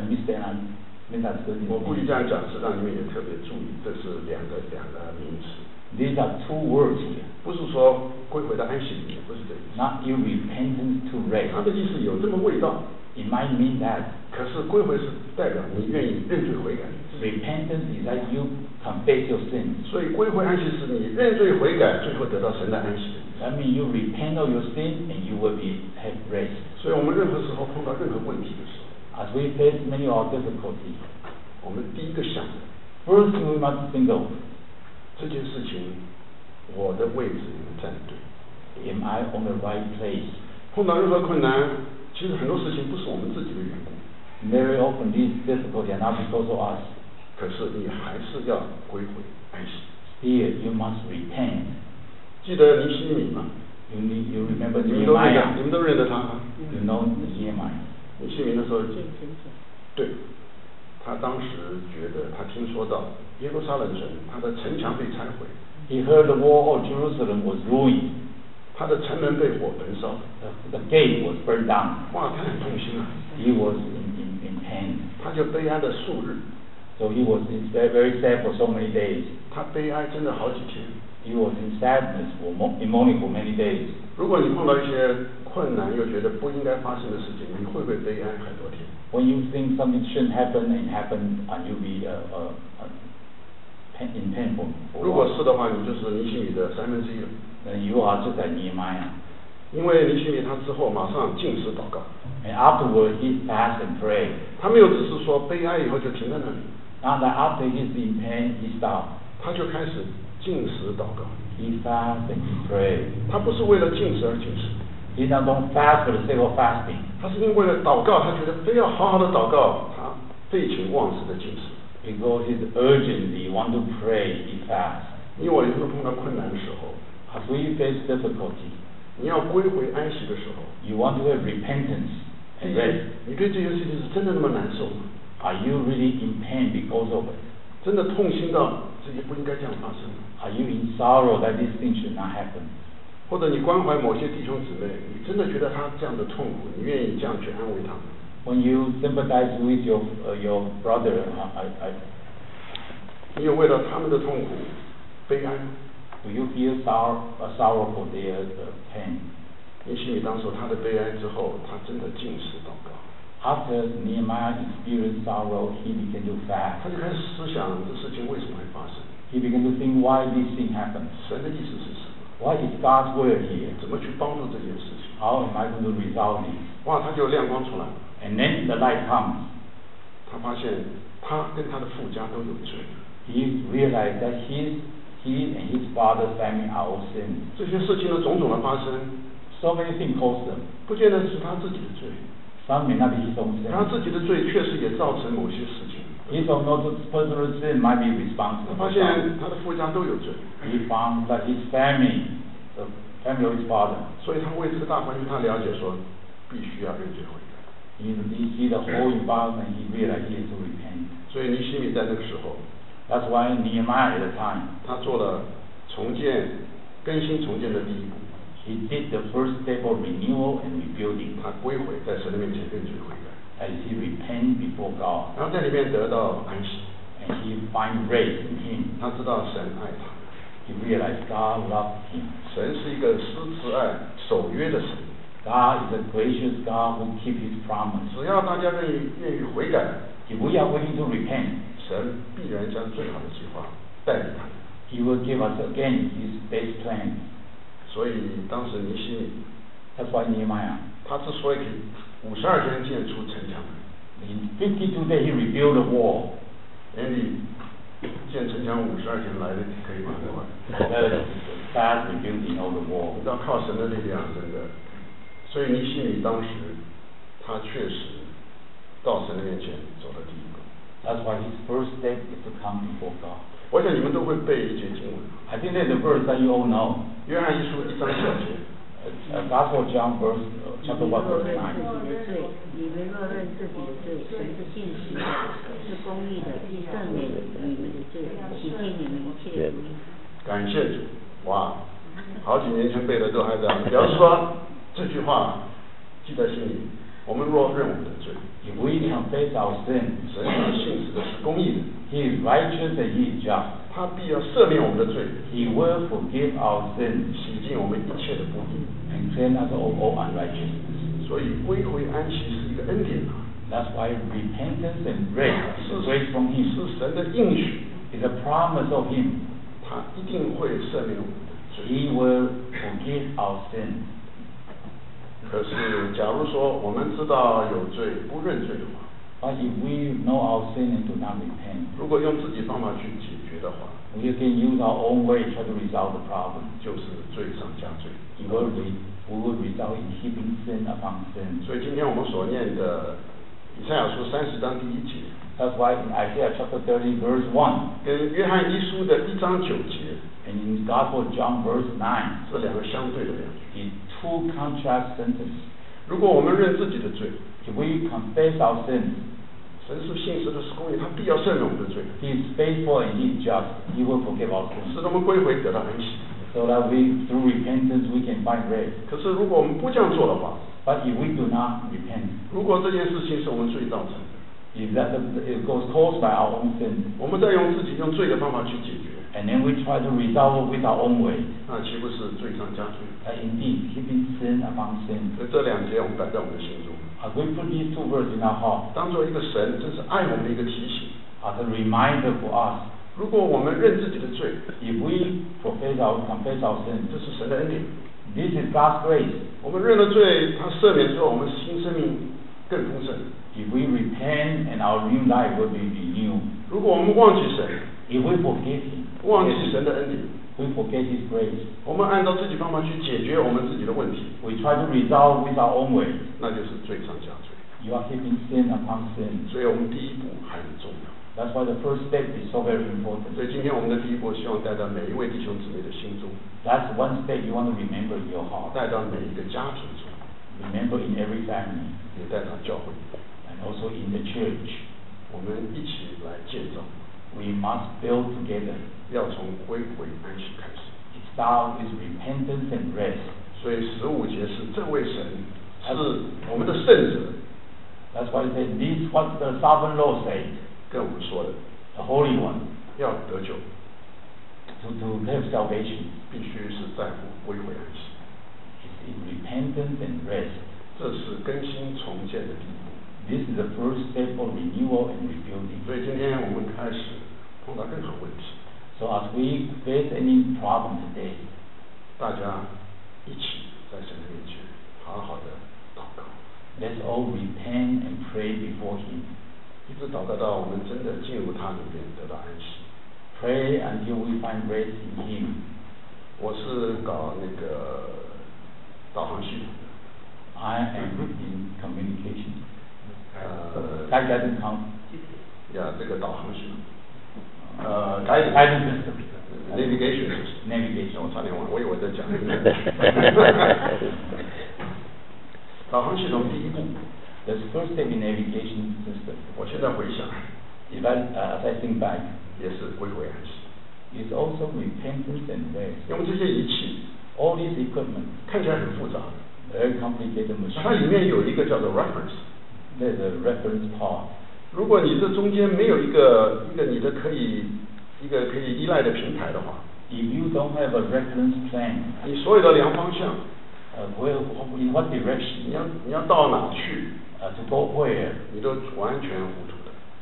我故意这样讲，是让你们也特别注意，这是两个名词。 These are 2 words here. 不是说归回到安息里面，不是这意思。 Not you repentance to 它 rest. 的意思有这么味道， It might mean that 可是归回是代表你愿意认罪悔改。 repentance is that you confess your sins. 所以归回安息是你认罪悔改，最后得到神的安息。 That means you repent of your sin and you will have rest. 所以我们任何时候碰到任何问题的时候， As we face many of our difficulties, 我们第一个想的 first we must think of, 这件事情，我的位置有没有站对？ am I on the right place? 碰到任何困难，其实很多事情不是我们自己的缘故， Very often these difficulties are not because of us. 可是你还是要归回安息。 Here you must repent. 记得尼希米吗？ You remember 你们都认得 Nehemiah? 他吗？ You know Nehemiah. 尼希米那时候，对，他当时觉得他听说到耶路撒冷城他的城墙被拆毁， He heard the wall of Jerusalem was ruined. 他的城门被火焚烧， The gate was burned down. 哇，他很痛心啊， He was in pain. 他就悲哀了数日， So he was very sad for so many days. 他悲哀真的好几天。 He was in sadness in mourning for many days. 如果你碰到一些困难又觉得不应该发生的事情，你会不会悲哀很多天？ When you think something shouldn't happen and happen, and you'll be in pain for 如果是的话，你就是尼希米的1/3了。 then you are just like Nehemiah. 因为尼希米他之后马上禁食祷告， And afterward, he fast and pray. 他没有只是说悲哀以后就停在那里， Not that after he's in pain, he stopped. 他就开始禁食祷告。 He fast and he pray. 他不是为了禁食而禁食， He not don't fast for the sake of fasting. 他是因为为了祷告，他觉得非要好好的祷告，他废寝忘食的禁食。 Because he's urgently want to pray, he fast. 你我有时候碰到困难的时候， As we face difficulty, 你要归回安息的时候， you want to have repentance and rest. 你对这件事情是真的那么难受吗？ Are you really in pain because of it? 真的痛心到这些不应该这样发生吗？ Are you in sorrow that this thing should not happen? 或者你关怀某些弟兄姊妹，你真的觉得他这样的痛苦，你愿意这样去安慰他们？ When you sympathize with your brother, 你有为了他们的痛苦悲哀吗？ do you feel sorrow for their pain? 尼希米当时他的悲哀之后，他真的禁食祷告， After Nehemiah experienced sorrow, he began to 他 fast. 就开始思想这事情为什么会发生， He began to think why this thing happened. 神的意思是什么， What is God's will here? 怎么去帮助这件事情？ How am I going to resolve this? 哇，他就亮光出来了， And then the light comes. 他发现他跟他的父家都有罪， He realized that he and his father's family are all sinners. 这些事情的种种的发生， So many things cause them. 不见得是他自己的罪， Some may not be his own sin. 他自己的罪确实也造成某些事情。 His own personal sin might be 他 responsible. 发现他的父家都有罪， He found that his family, the family of his father, 所以他为这个大环境他了解说，必须要认罪悔改。 he see the whole environment, he realized he has to repent. 所以尼希米在那个时候， That's why Nehemiah at the time, 他做了更新重建的第一步， he did the first step of renewal and rebuilding 他归回在神的面前认罪悔改， as he repent before God 然后在里面得到安息。 and he find grace in him. 他知道神爱他， He realized God loved him. 神是一个施慈爱、守约的神。 God is a gracious God who keeps his promise. 只要大家愿意悔改， If we are willing to repent, 神必然将最好的计划带给他们。 He will give us again His best plan. 所以当时尼希米， That's why Nehemiah, 他之所以可以52天建出城墙， in 52 days he rebuilt the wall. 你建城墙52天来的可以吗？各位， Fast rebuilding of the wall. 要靠神的力量，真的。所以尼希米当时他确实到神的面前走了第一步。 That's why his first step is to come before God. 我想你们都会背一节经文， I think there's a verse that you all know. 约翰一书1章9节。 Gospel of John, chapter 1, verse 9. 你们若认自己的罪，神是信实的，是公义的，必赦免你们的罪，洗净你们一切的不义。 感谢主！哇，好几年前背的都还这样。表示说这句话记在心里。我们若认我们的罪， If we confess our sins, 神是信实的，是公义的， He is righteous and He is just. 他必要赦免我们的罪， He will forgive our sins 洗净我们一切的不义。 and cleanse us of all unrighteousness. 所以归回安息是一个恩典啊， That's why repentance and rest is a grace from Him. 是神的应许， It's a promise of Him. 他一定会赦免我们的罪。 He will forgive our sins. 可是，假如说我们知道有罪不认罪的话， But if we know our sin and do not repent, 如果用自己方法去解决的话， we can use our own way to try to resolve the problem. 就是罪上加罪。 We will result in heaping sin upon sin. 所以今天我们所念的以赛亚书30章第1节， That's why in Isaiah chapter 30 verse 1 跟约翰一书的1章9节， and in Gospel of John verse 9 这两个相对的两句。 is two contrast sentences. 如果我们认自己的罪， If we confess our sins, 神是信实的，是公义，他必要赦免我们的罪， He is faithful and He is just. He will forgive our sins. 使我们归回得到安息。 So that through repentance we can find rest. 可是如果我们不这样做的话， But if we do not repent, 如果这件事情是我们罪造成的， if it goes caused by our own sin, 我们再用自己用罪的方法去解决， and then we try to resolve it with our own way, 那岂不是罪上加罪？ indeed heaping sin upon sin. 所以这两节我们摆在我们的心中， As we put these two verses in our heart, 当做一个神真是爱我们的一个提醒。 as a reminder for us, 如果我们认自己的罪， if we confess our sins, 这是神的恩典。 this is God's grace. 我们认了罪，他赦免之后，我们新生命更丰盛。 If we repent and our new life will be renewed, 如果我们忘记神， if we forgive Him, 忘记神的恩典， we forget His grace, 我们按照自己方法去解决我们自己的问题， we try to resolve with our own way, 那就是罪上加罪。 you are heaping sin upon sin. 所以我们第一步还很重要。 That's why the first step is so very important. 所以今天我们的第一步，希望带到每一位弟兄姊妹的心中， That's one step you want to remember in your heart. 带到每一个家庭中， Remember in every family 也带到教会。 and also in the church. 我们一起来建造， We must build together. 要从归回安息开始。 It starts with repentance and rest. 所以15节是这位神是我们的圣者 That's why it says, this is what the sovereign Lord said, 跟我们说的， the Holy One, 要得救， to have salvation. 必须是在乎归回安息。 It's in repentance and rest. 这是更新重建的第一步。 This is the first step for renewal and rebuilding. 所以今天我们开始碰到任何问题， So as we face any problem today, 大家一起在神的面前好好的祷告， let's all repent and pray before Him. 一直祷告到我们真的进入他里面得到安息。 Pray until we find rest in Him. 我是搞那个导航系统的， I am in communication. 改 Guidance count. 呀，这个导航系统， Guidance system. navigation system， Navigation. 我差点忘了，我以为在讲英文。导航系统第一步， The first step in navigation system, 我现在回想， as I think back, 也是归回安息。 is also repentance and rest. 用这些仪器 All this equipment, 看起来很复杂， very complicated 它里 machine. 面有一个叫做 reference。 There's a reference part. 如果你这中间没有一个你的可以依赖的平台的话， If you don't have a reference plan, 你所有的量方向， in what direction, 你要到哪去， to go where, 你都完全糊涂的。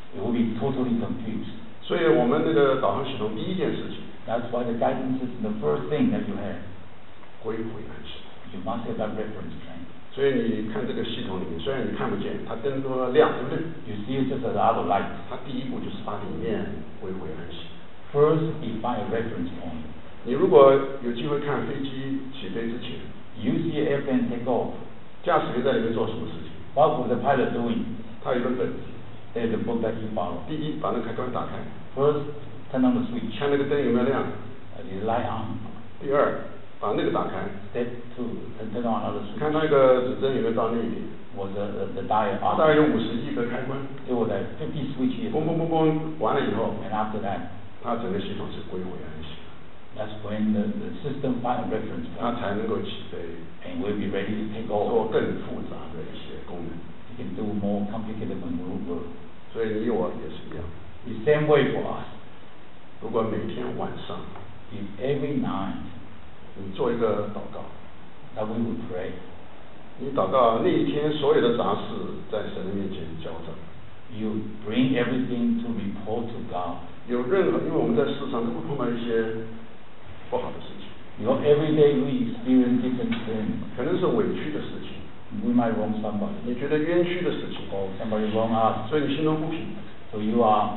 it will be totally confused. 所以我们那个导航系统第一件事情， That's why the guidance system, the first thing that you have, 归回安息。 you must have that reference frame. 所以你看这个系统里面，虽然你看不见，它灯都亮，对不对？ You see it just as other light. 它第一步就是把里面归回安息。 First, define a reference point. 你如果有机会看飞机起飞之前， You see an airplane take off. 驾驶员在里面做什么事情？ What was the pilot doing? 他有一本本子， There's a book that he followed. 第一把那开关打开， First, turn on the switch. 看那个灯有没有亮； The light on. 第二把那个打开， Step 2, turn on another 看 switch. 那个指针有没有到那一点。 Was the dial 大概 on? 有51个开关， There were like 50 switches. 嘣嘣嘣嘣完了以后， And after that, 它整个系统是归回安息， that's when the system find a reference 它 point 才能够起飞， and will be ready to take 做 off. 更复杂的一些功能。 You can do more complicated maneuver. 所以你我也是一样， The same way for us. 如果每天晚上 If every night 你做一个祷告， that we would pray, 你祷告那一天所有的杂事在神的面前交账。 you bring everything to report to God. 有任何，因为我们在世上都会碰到一些不好的事情， Because every day we experience different things. 可能是委屈的事情， We might wrong somebody, 你觉得冤屈的事情， or somebody wrong us, 所以你心中不平。 so you are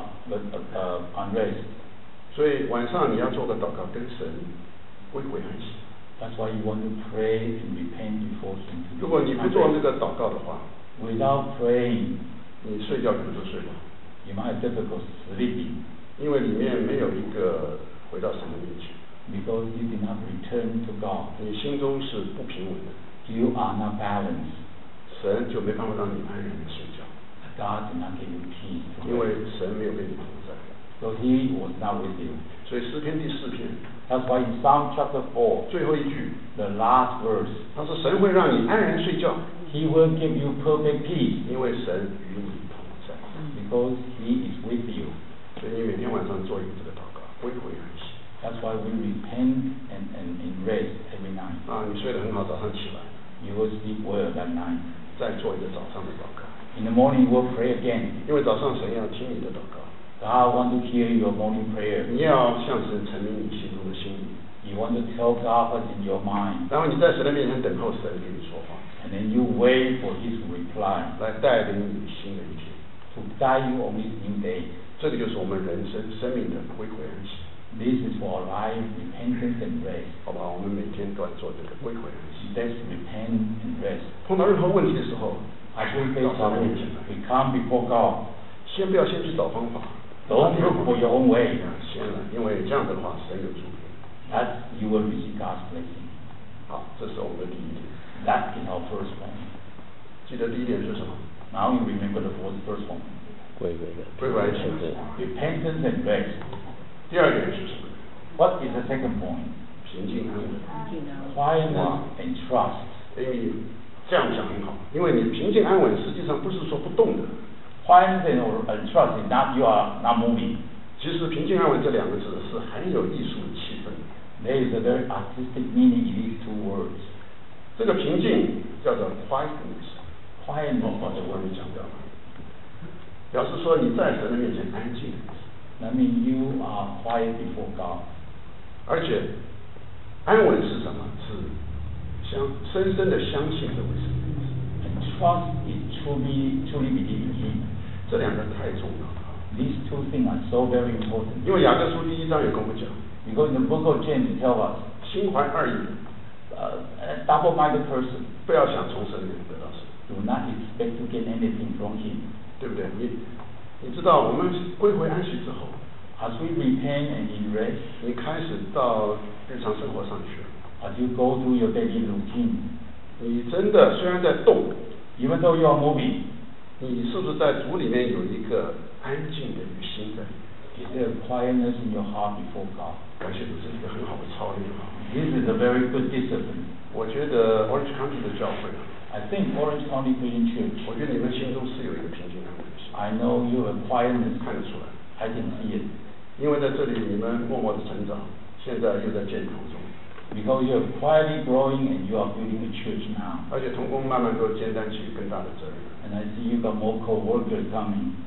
unrest. 所以晚上你要做个祷告，跟神归回安息。 That's why you want to pray and repent before Him. 如果你不做这个祷告的话， Without praying, 你睡觉可能就睡不好， you might have difficulty sleeping 因为里面没有一个回到神的面前， because you did not return to God. 你心中是不平稳的， You are not balanced. 神就没办法让你安然的睡觉， God did not give you peace. 因为神没有跟你同在。 So He was not with you. 所以诗篇第4篇 That's why in Psalm chapter 4, 最后一句， the last verse, 他说神会让你安然睡觉， He will give you perfect peace 因为神与你同在。 because He is with you. 所以你每天晚上做一个这个祷告，归回安息。 That's why we repent and rest every night. 啊，你睡得很好，早上起来 You will sleep well that night. 再做一个早上的祷告， In the morning, we'll pray again. 因为早上神要听你的祷告， God want to hear your morning prayer. 你要向神陈明你心中的心意， You want to tell God what's in your mind. 然后你在神的面前等候神给你说话， And then you wait for His reply 来带领你新的一天。 to guide you on this new day. 这个就是我们人生命的归回安息， This is for our life, repentance and rest. 好不好？我们每天都要做这个归回安息。 Let's repent and rest. 碰到任何问题的时候， As we 到 face 神的 our 面 needs, 前来， we come before God. 先不要先去找方法， Don't look for your own way. 先来，因为这样子的话，神有祝福。 That you will receive God's blessing. 好，这是我们的第一点。 That is our first one. 记得第一点是什么？ Now you remember the first one. 归回的。 归回安息。 Repentance and rest. 第二点是什么？ What is the second point? 平静安稳。 Quietness and trust. 你这样讲很好，因为你平静安稳，实际上不是说不动的。 Quietness and trust is not you are not moving. 其实平静安稳这两个字是很有艺术的气氛的。 There is a very artistic meaning in these two words. 这个平静叫做 quietness， Quietness 或者我们讲到了，表示说你在神的面前安静的意思。 that means you are quiet before God. 而且安稳是什么？是深深的相信这位神的意思。 And trust is truly believe in Him. 这两个太重要了， These two things are so very important. 因为雅各书第1章有跟我们讲， Because in the book of James it tells us, 心怀二意， a double-minded person 不要想从神里面得到什么， do not expect to get anything from Him. 对不对？你知道我们归回安息之后， As we repent and in rest, 你开始到日常生活上去了， as you go through your daily routine, 你真的虽然在动， even though you are moving, 你是不是在主里面有一个安静的语心在里面？ is there a quietness in your heart before God? 感谢主，这是一个很好的操练啊！ This is a very good discipline. 我觉得 Orange County 的教会， I think Orange County Christian Church, 我觉得你们心中是有一个平静安稳的心， I know you have quietness. 看得出来。 I can see it. 因为在这里你们默默的成长，现在又在建堂中， Because you are quietly growing and you are building a church now. 而且同工慢慢都肩担起更大的责任。 And I see you got more co-workers coming.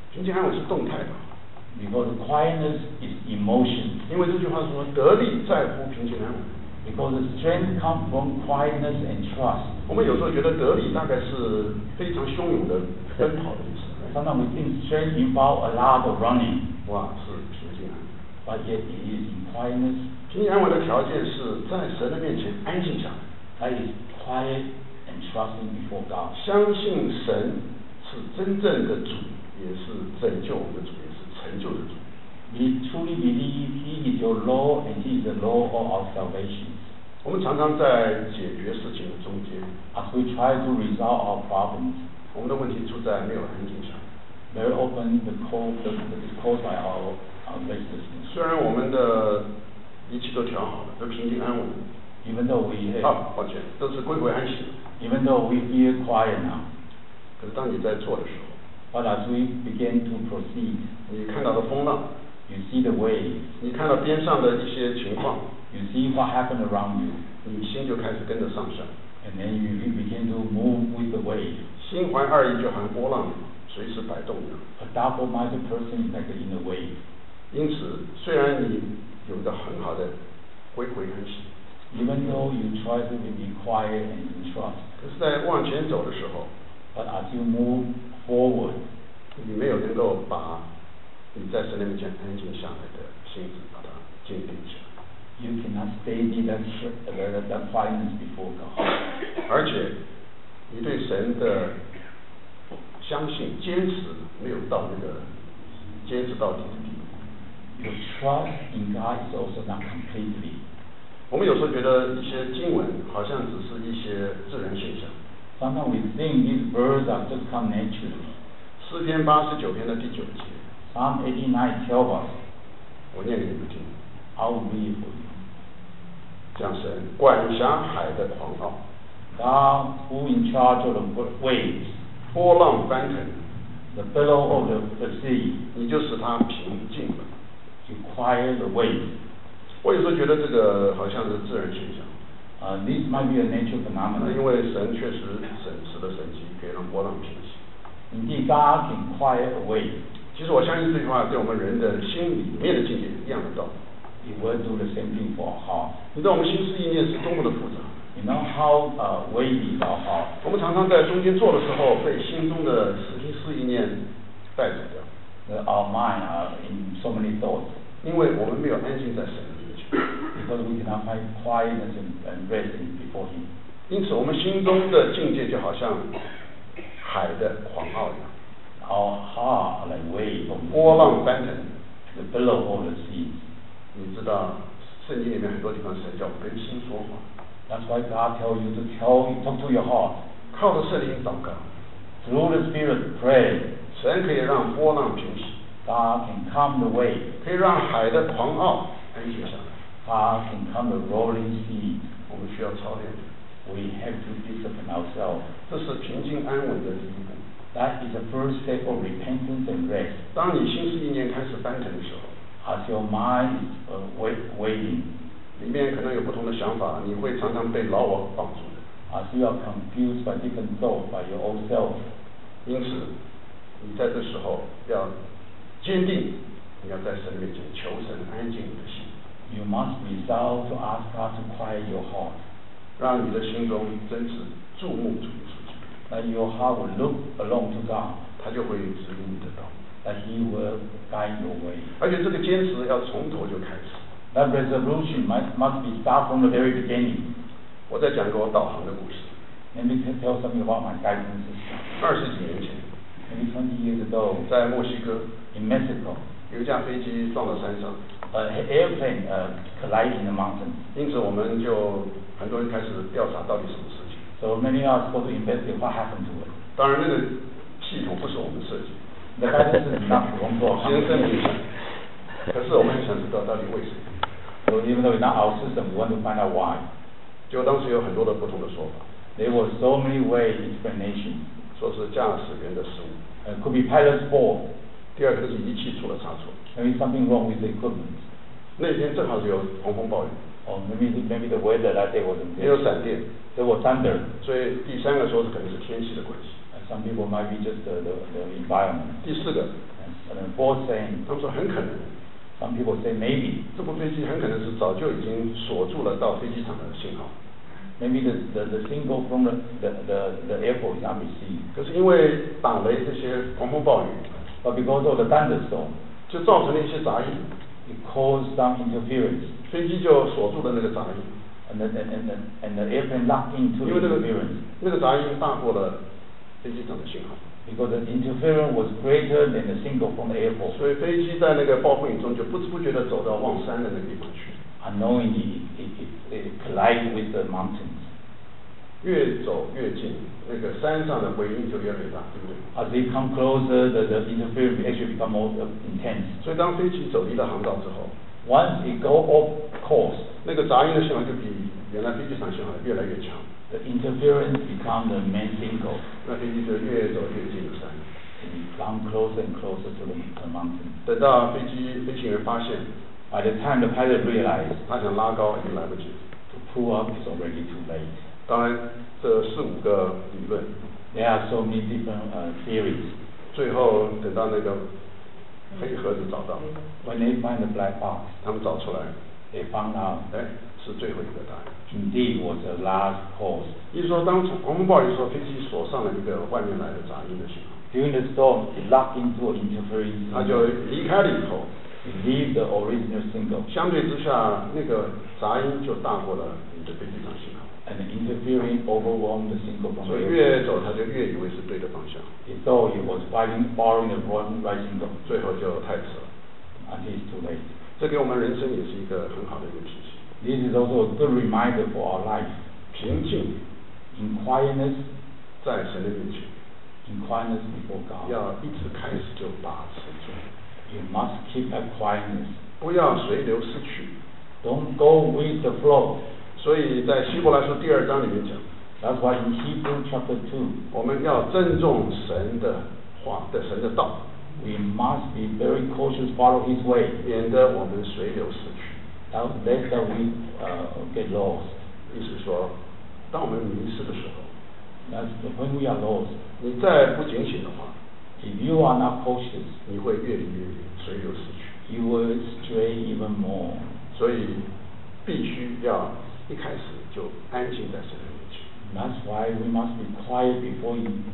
平静安稳是动态的。 Because quietness is emotion. 因为这句话说得力在乎平静安稳。 Because the strength comes from quietness and trust. 我们有时候觉得得力大概是非常汹涌的奔跑的意思。 Sometimes we think strength involves a lot of running. 哇，是平静安稳。 But yet it is in quietness. 平静安稳的条件是在神的面前安静下来。 That is quiet and trusting before God. 相信神是真正的主，也是拯救我们的主，也是成就的主。 We truly believe He is your Lord and He is the Lord of our salvation. 我们常常在解决事情的中间， As we try to resolve our problems, 我们的问题出在没有安静下来。 very often the is caused by our restlessness. 虽然我们的一切都调好了，都平静安稳， Even though we have, 抱歉，都是归回安息。 even though we feel quiet now, 可是当你在做的时候， but as we begin to proceed, 你看到的风浪， you see the waves, 你看到边上的一些情况， you see what happened around you, 你心就开始跟着上升。 and then you begin to move with the wave. 心怀二意就好像波浪随时摆动一样。 A double-minded person is like in a wave. 因此，虽然你有一个很好的归回安息， Even though you try to be quiet and in trust, 可是，在往前走的时候， but as you move forward, 你没有能够把你在神的面前安静下来的心智把它坚定起来。 you cannot steady that quietness before God. 而且，你对神的相信、坚持没有到那个坚持到底的地步。 Your trust in God is also not completely. 我们有时候觉得一些经文好像只是一些自然现象。 Sometimes we think these words are just come naturally. 诗篇89篇的第9节， Psalm 89 tells us, 我念给你们听。 I will read for you. 讲神管辖海的狂傲， God who in charge of the waves, 波浪翻腾， the billow of the sea, 你就使它平静了。 you quiet the waves. 我有时候觉得这个好像是自然现象， This might be a natural 因 phenomenon. 为神确实使得神迹可以让波浪平息。 Indeed, God can quiet a wave. 其实我相信这句话对我们人的心里面的境界一样的道理。 It will do the same thing for our heart. 你知道我们心思意念是多么的复杂， You know how wavy is our heart. 我们常常在中间做的时候被心中的心思意念带走掉， Our mind are in so many thoughts 因为我们没有安静在神的面前。 because we cannot find quietness and rest before Him. 因此，我们心中的境界就好像海的狂傲一样， Our heart are like waves of 波浪翻腾。 the billow of the sea. 你知道，圣经里面很多地方神叫我们跟心说话， That's why God tells you to talk to your heart. 靠着圣灵祷告， Through the Spirit, pray. 神可以让波浪平息， God can calm the wave. 可以让海的狂傲安静下来。 God can calm the rolling sea. 我们需要操练， We have to discipline ourselves. 这是平静安稳的第一步。 That is the first step of repentance and rest. 当你心思意念开始翻腾的时候， As your mind is waiting, 里面可能有不同的想法，你会常常被老我绑住的。 as you are confused by different thoughts by your own self, 因此，你在这时候要坚定，你要在神面前求神安静你的心， you must resolve to ask God to quiet your heart. 让你的心中真是注目主耶稣基督， That your heart will look alone to God, 他就会指引你的道。 that He will guide your way. 而且这个坚持要从头就开始。 That resolution must be start from the very beginning. 我再讲一个我导航的故事。 Let me tell something about my guidance system. 20几年前， Maybe 20 years ago, 在墨西哥 in Mexico, 有一架飞机撞到山上， an airplane collided in the mountains. 因此我们就很多人开始调查到底什么事情。 So many of us go to investigate what happened to it. 当然，那个系统不是我们设计， The guidance system is not from God. 先生明白。可是我们很想知道到底为什么。 So even though it's not our system, we want to find out why. 就当时有很多的不同的说法， There were so many ways explanations. 说是驾驶员的失误， It could be pilot's fault. 第二个就是仪器出了差错。 Maybe something wrong with the equipment. 那天正好是有狂风暴雨， Or maybe the weather that day wasn't 也有 good. 闪电， There was thunder. 所以第三个说是可能是天气的关系。 Some people might be just the environment. 第四个， fourth saying, 他们说很可能， some people say maybe. 这部飞机很可能是早就已经锁住了到飞机场的信号。 Maybe the signal from the airport is not received. 可是因为打雷这些狂风暴雨， But because of the thunderstorm, 就造成了一些杂音， it caused some interference. 飞机就锁住了那个杂音， And the airplane locked into 因为 the 那个 interference. 杂音大过了飞机场的信号， Because the interference was greater than the signal from the airport. 所以飞机在那个暴风雨中就不知不觉地走到望山的那个地方去， Unknowingly, it collided with the mountains. 越走越近，那个山上的回音就越来越大，对不对？ As they come closer, the interference actually become more intense. 所以当飞机走离了航道之后， Once it go off course, 那个杂音的信号就比原来飞机场信号越来越强， the interference become the main signal. 那飞机就越走越近了山。 And it come closer and closer to the mountain. 等到飞行员发现， By the time the pilot realized 他想拉高已经来不及。 to pull up, it's already too late. 当然，这4-5个理论， There are so many different theories. 最后等到那个黑盒子找到， When they find the black box, 他们找出来， they found out 哎，是最后一个答案。 indeed was the last cause. 意思说，当狂风暴雨的时候，飞机锁上了一个外面来的杂音的信号， During the storm, it locked into an interference. 它就离开了以后， It leaves the original signal. 相对之下，那个杂音就大过了你的飞机场信号， And the interfering overwhelmed the signal from 所 the 以 airport. 越走它就越以为是对的方向， He thought he was following the right signal 最后就太迟了。 until it's too late. 这给我们人生也是一个很好的一个提醒。 This is also a good reminder for our life. 平静 In quietness, 在神的面前， in quietness before God. 要一直开始就把持住， You must keep that quietness. 不要随流失去。 Don't go with the flow. 所以在希伯来书2章里面讲， That's why in Hebrew chapter 2, 我们要珍重神的话的神的道， we must be very cautious, follow His way. 免得我们随流失去。 Lest that we get lost. 意思说，当我们迷失的时候， That's when we are lost. 你再不警醒的话， If you are not cautious, 你会越离越远，随流失去。 you will stray even more. 所以必须要一开始就安静在神的面前。 That's why we must be quiet before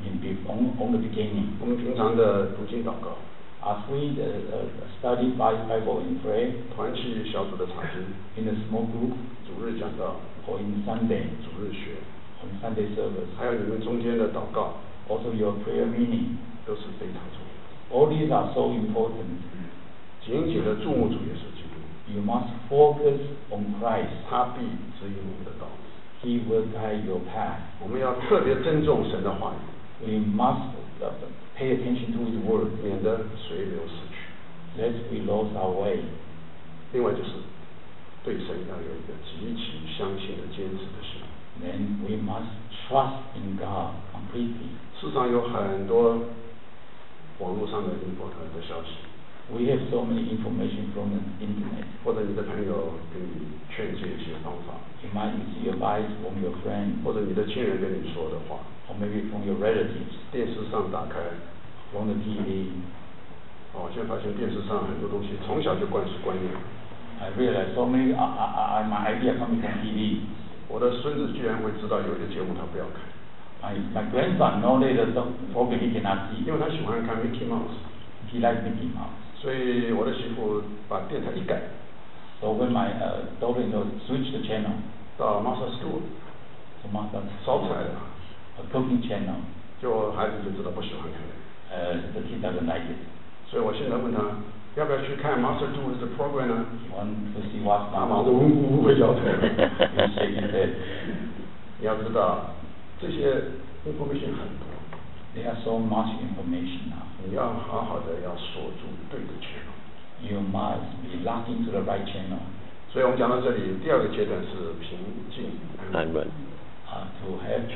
on the beginning. 我们平常的读经祷告， As we study Bible and pray 团契小组的查经， in a small group 主日讲道， or in Sunday, 主日学， on Sunday service, 还有你们中间的祷告， also your prayer meeting. 都是非常重要。 All these are so important. 紧紧的注目主耶稣基督， You must focus on Christ. 他必指引我们的道路。 He will guide your path. 我们要特别珍重神的话语， We must pay attention to His word, 免得随流失去。 lest we lose our way. 另外就是对神要有一个极其相信的坚持的心。 Then we must trust in God completely. 世上有很多网络上的消息， We have so many information from the internet. 或者你的朋友给你劝诫一些方法， You might receive advice from your friend, 或者你的亲人跟你说的话， or maybe from your relatives, 电视上打开， from the TV. 我现在发现电视上很多东西从小就灌输观念。 I realize so many my idea coming from TV. 我的孙子居然会知道有一个节目他不要看， My grandson know that the program he cannot see. 因为他喜欢看 Mickey Mouse， He likes Mickey Mouse. 所以我的媳妇把电台一改 So when my daughter-in-law switched the channel 到 Master School to Master 烧菜的， a cooking channel, 就孩子就知道不喜欢看。 the kid doesn't like it. 所以我现在问他要不要去看 Master School 的 program 呢？ He wants to see what's 他 my 忙着呜呜会摇头。 He's shaking his head. 你要知道这些 information 很多， There are so much information now. 你要好好的要锁住对的 channel。 You must be locked into the right channel. 所以我们讲到这里，第二个阶段是平静安稳， To have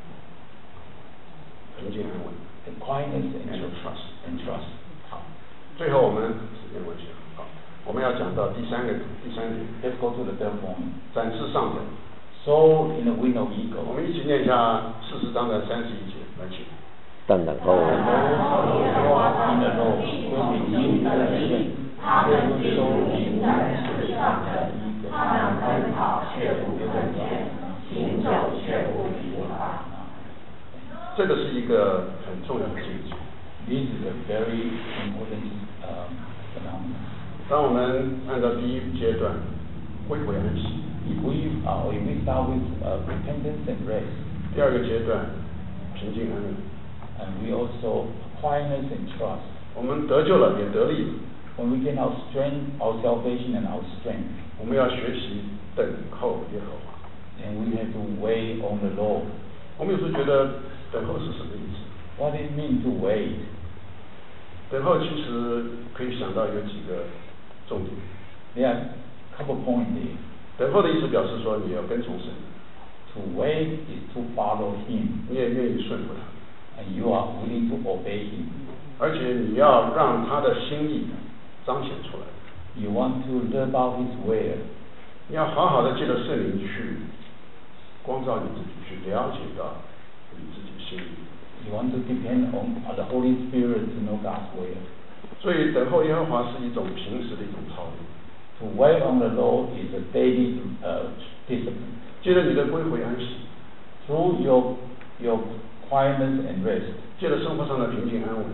平静安稳 the quietness and and trust。 trust. 好，最后我们时间关系，好，我们要讲到第三点， Let's go to the third point. 展翅上腾。 Soar in the wing of 我 eagle. 们一起念一下40章的31节，来请。 但等候 in the Lord will be new strength. 他们进入营在世上的，他们奔跑却不困倦，行走却不疲乏。 这个是一个很重要的境界。 This is a very important phenomenon. 当我们按照第一阶段归回安息， If we start with repentance and rest, 第二个阶段平静安稳， and we also quietness and trust. 我们得救了也得力了， When we gain our strength, our salvation and our strength, 我们要学习等候耶和华。 then we have to wait on the Lord. 我们有时候觉得等候是什么意思？ What it means to wait? 等候其实可以想到有几个重点。 There are a couple points there. 等候的意思表示说你要跟从神， To wait is to follow Him, 你也愿意顺服他， and you are willing to obey Him. 而且你要让他的心意彰显出来。 You want to live out His will. 你要好好的借着圣灵去光照你自己，去了解到你自己的心意。 You want to depend on the Holy Spirit to know God's will. 所以等候耶和华是一种平时的一种操练。 To wait on the Lord is a daily discipline. 借着你的归回安息， Through your quietness and rest, 借着生活上的平静安稳，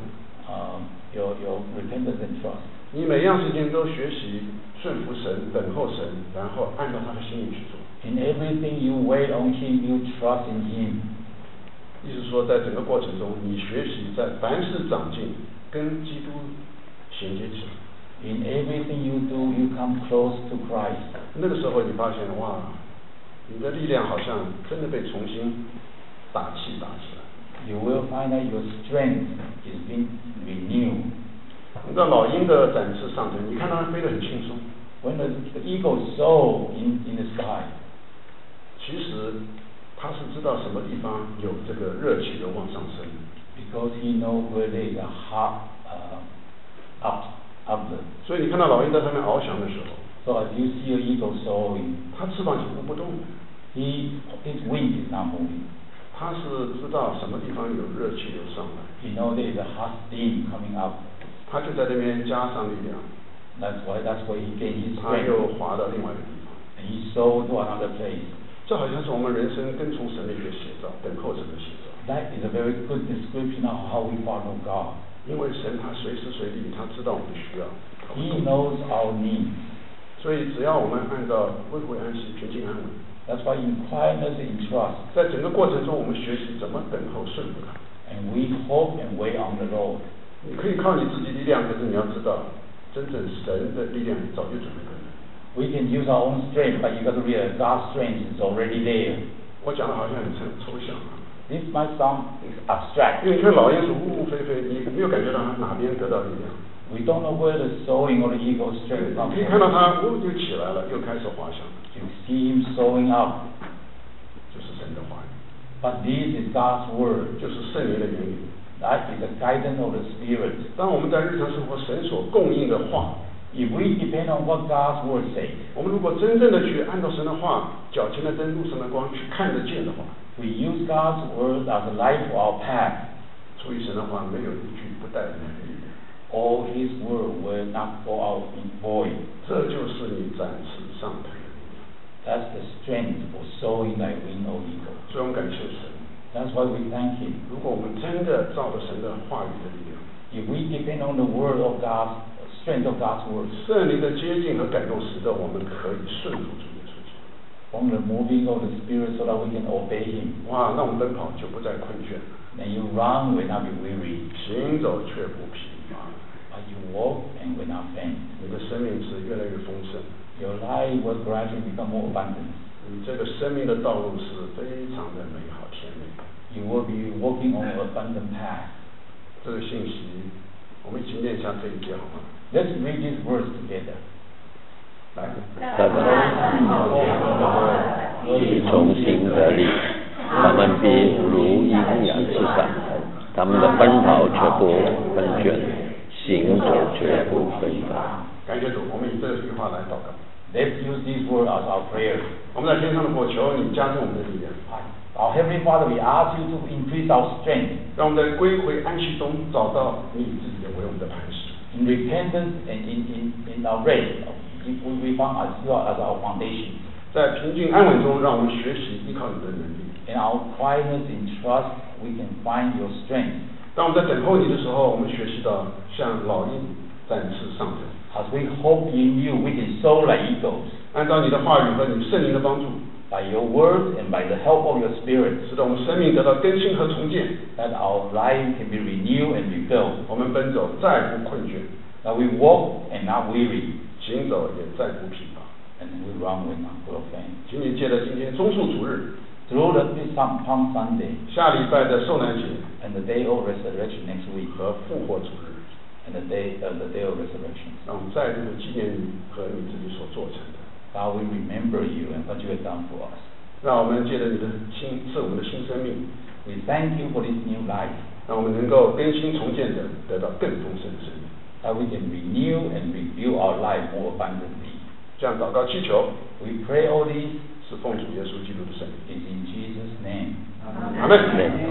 your repentance and trust. 你每样事情都学习顺服神、等候神，然后按照他的心意去做。 In everything you wait on Him, you trust in Him. 意思说，在整个过程中，你学习在凡事长进，跟基督衔接起来。 In everything you do, you come close to Christ. 那个时候，你发现哇，你的力量好像真的被重新打起来。 You will find that your strength is being renewed. 你知道老鹰的展翅上腾，你看它飞得很轻松， When the eagle soars in the sky, 其实它是知道什么地方有这个热气的往上升。 because he knows where there is a hot upward. 所以你看到老鹰在上面翱翔的时候， So as you see an eagle soaring, 它翅膀几乎不动的， his wing is not moving. 它是知道什么地方有热气流上来， He knows there is a hot steam coming up. 它就在那边加上力量， That's why he gained his 它又 strength. 滑到另外一个地方。 And he soared to another place. 这好像是我们人生跟从神的一个写照，等候神的写照。 That is a very good description of how we follow God. 因为神他随时随地他知道我们的需要， He knows our needs. 所以只要我们按照归回安息、平静安稳， That's why in quietness and trust, 在整个过程中我们学习怎么等候顺服他。 and we hope and wait on the Lord. 你可以靠你自己力量，可是你要知道，真正神的力量早就准备好了。 We can use our own strength, but you got to realize God's strength is already there. 我讲的好像很抽象啊， This might sound abstract. 因为你看老鹰是呜呜飞飞，你没有感觉到它哪边得到力量。 We don't know where the soaring or the eagle's 你 strength comes 可以看到 from. 它呜就起来了，又开始滑翔， You see him soaring up. 就是神的话语， But this is God's word. 就是圣灵的言语。 That is the guidance of the Spirit. 当我们在日常生活神所供应的话， If we depend on what God's word says, 我们如果真正的去按照神的话，脚前的灯，路上的光，去看得见的话， we use God's word as a light for our path. 出于神的话没有一句不带来的力量。 All His word will not go out in void. 这就是你展翅上腾的力量。 That's the strength for soaring like wing of eagle. 所以我们感谢神。 That's why we thank Him. 如果我们真的照着神的话语的力量， If we depend on the word of God, strength of God's word, 圣灵的接近和感动，使得我们可以顺服主耶稣基督。 from the moving of the Spirit so that we can obey Him. 哇，那我们奔跑就不再困倦了， Then you run will not be weary, 行走却不疲乏。 but you walk and will not faint. 你的生命是越来越丰盛， Your life will gradually become more abundant. 你这个生命的道路是非常的美好甜美。 You will be walking on an abundant path. 这个信息，我们一起念一下这一节好吗？ Let's read these words together. 来， 他们必重新得力，他们必如鹰展翅上，他们的奔跑却不困倦，行走却不疲乏。 感谢主，我们以这句话来祷告。 Let's use these words as our prayer. 我们在天上的父，求你加增我们的力量， Our Heavenly Father, we ask you to increase our strength 让我们在归回安息中找到你自己为我们的磐石。 in repentance and in our rest. We found you as our foundation. 在平静安稳中，让我们学习依靠你的能力。 In our quietness and trust, we can find your strength. 当我们在等候你的时候，我们学习到像老鹰展翅上腾。 As we hope in you, we can soar like eagles. 按照你的话语和你圣灵的帮助， By your word and by the help of your Spirit, 使得我们生命得到更新和重建。 that our life can be renewed and rebuilt. 我们奔走再不困倦， That we walk and not weary, 行走也再不疲乏。 and we run with not full of faint. 请你借着今天棕树主日， Through this Palm Sunday 下礼拜的受难节 and the day of resurrection next week 和复活主日， and the day of resurrection, 让我们再度的纪念你和你自己所做成的。 God will remember you and what you have done for us. 让我们借着你的新赐我们的新生命， We thank you for this new life, 让我们能够更新重建的得到更丰盛的生命。 that we can renew and rebuild our life more abundantly. 这样祷告祈求， We pray all this 是奉主耶稣基督的圣名。 is in Jesus' name. 阿门。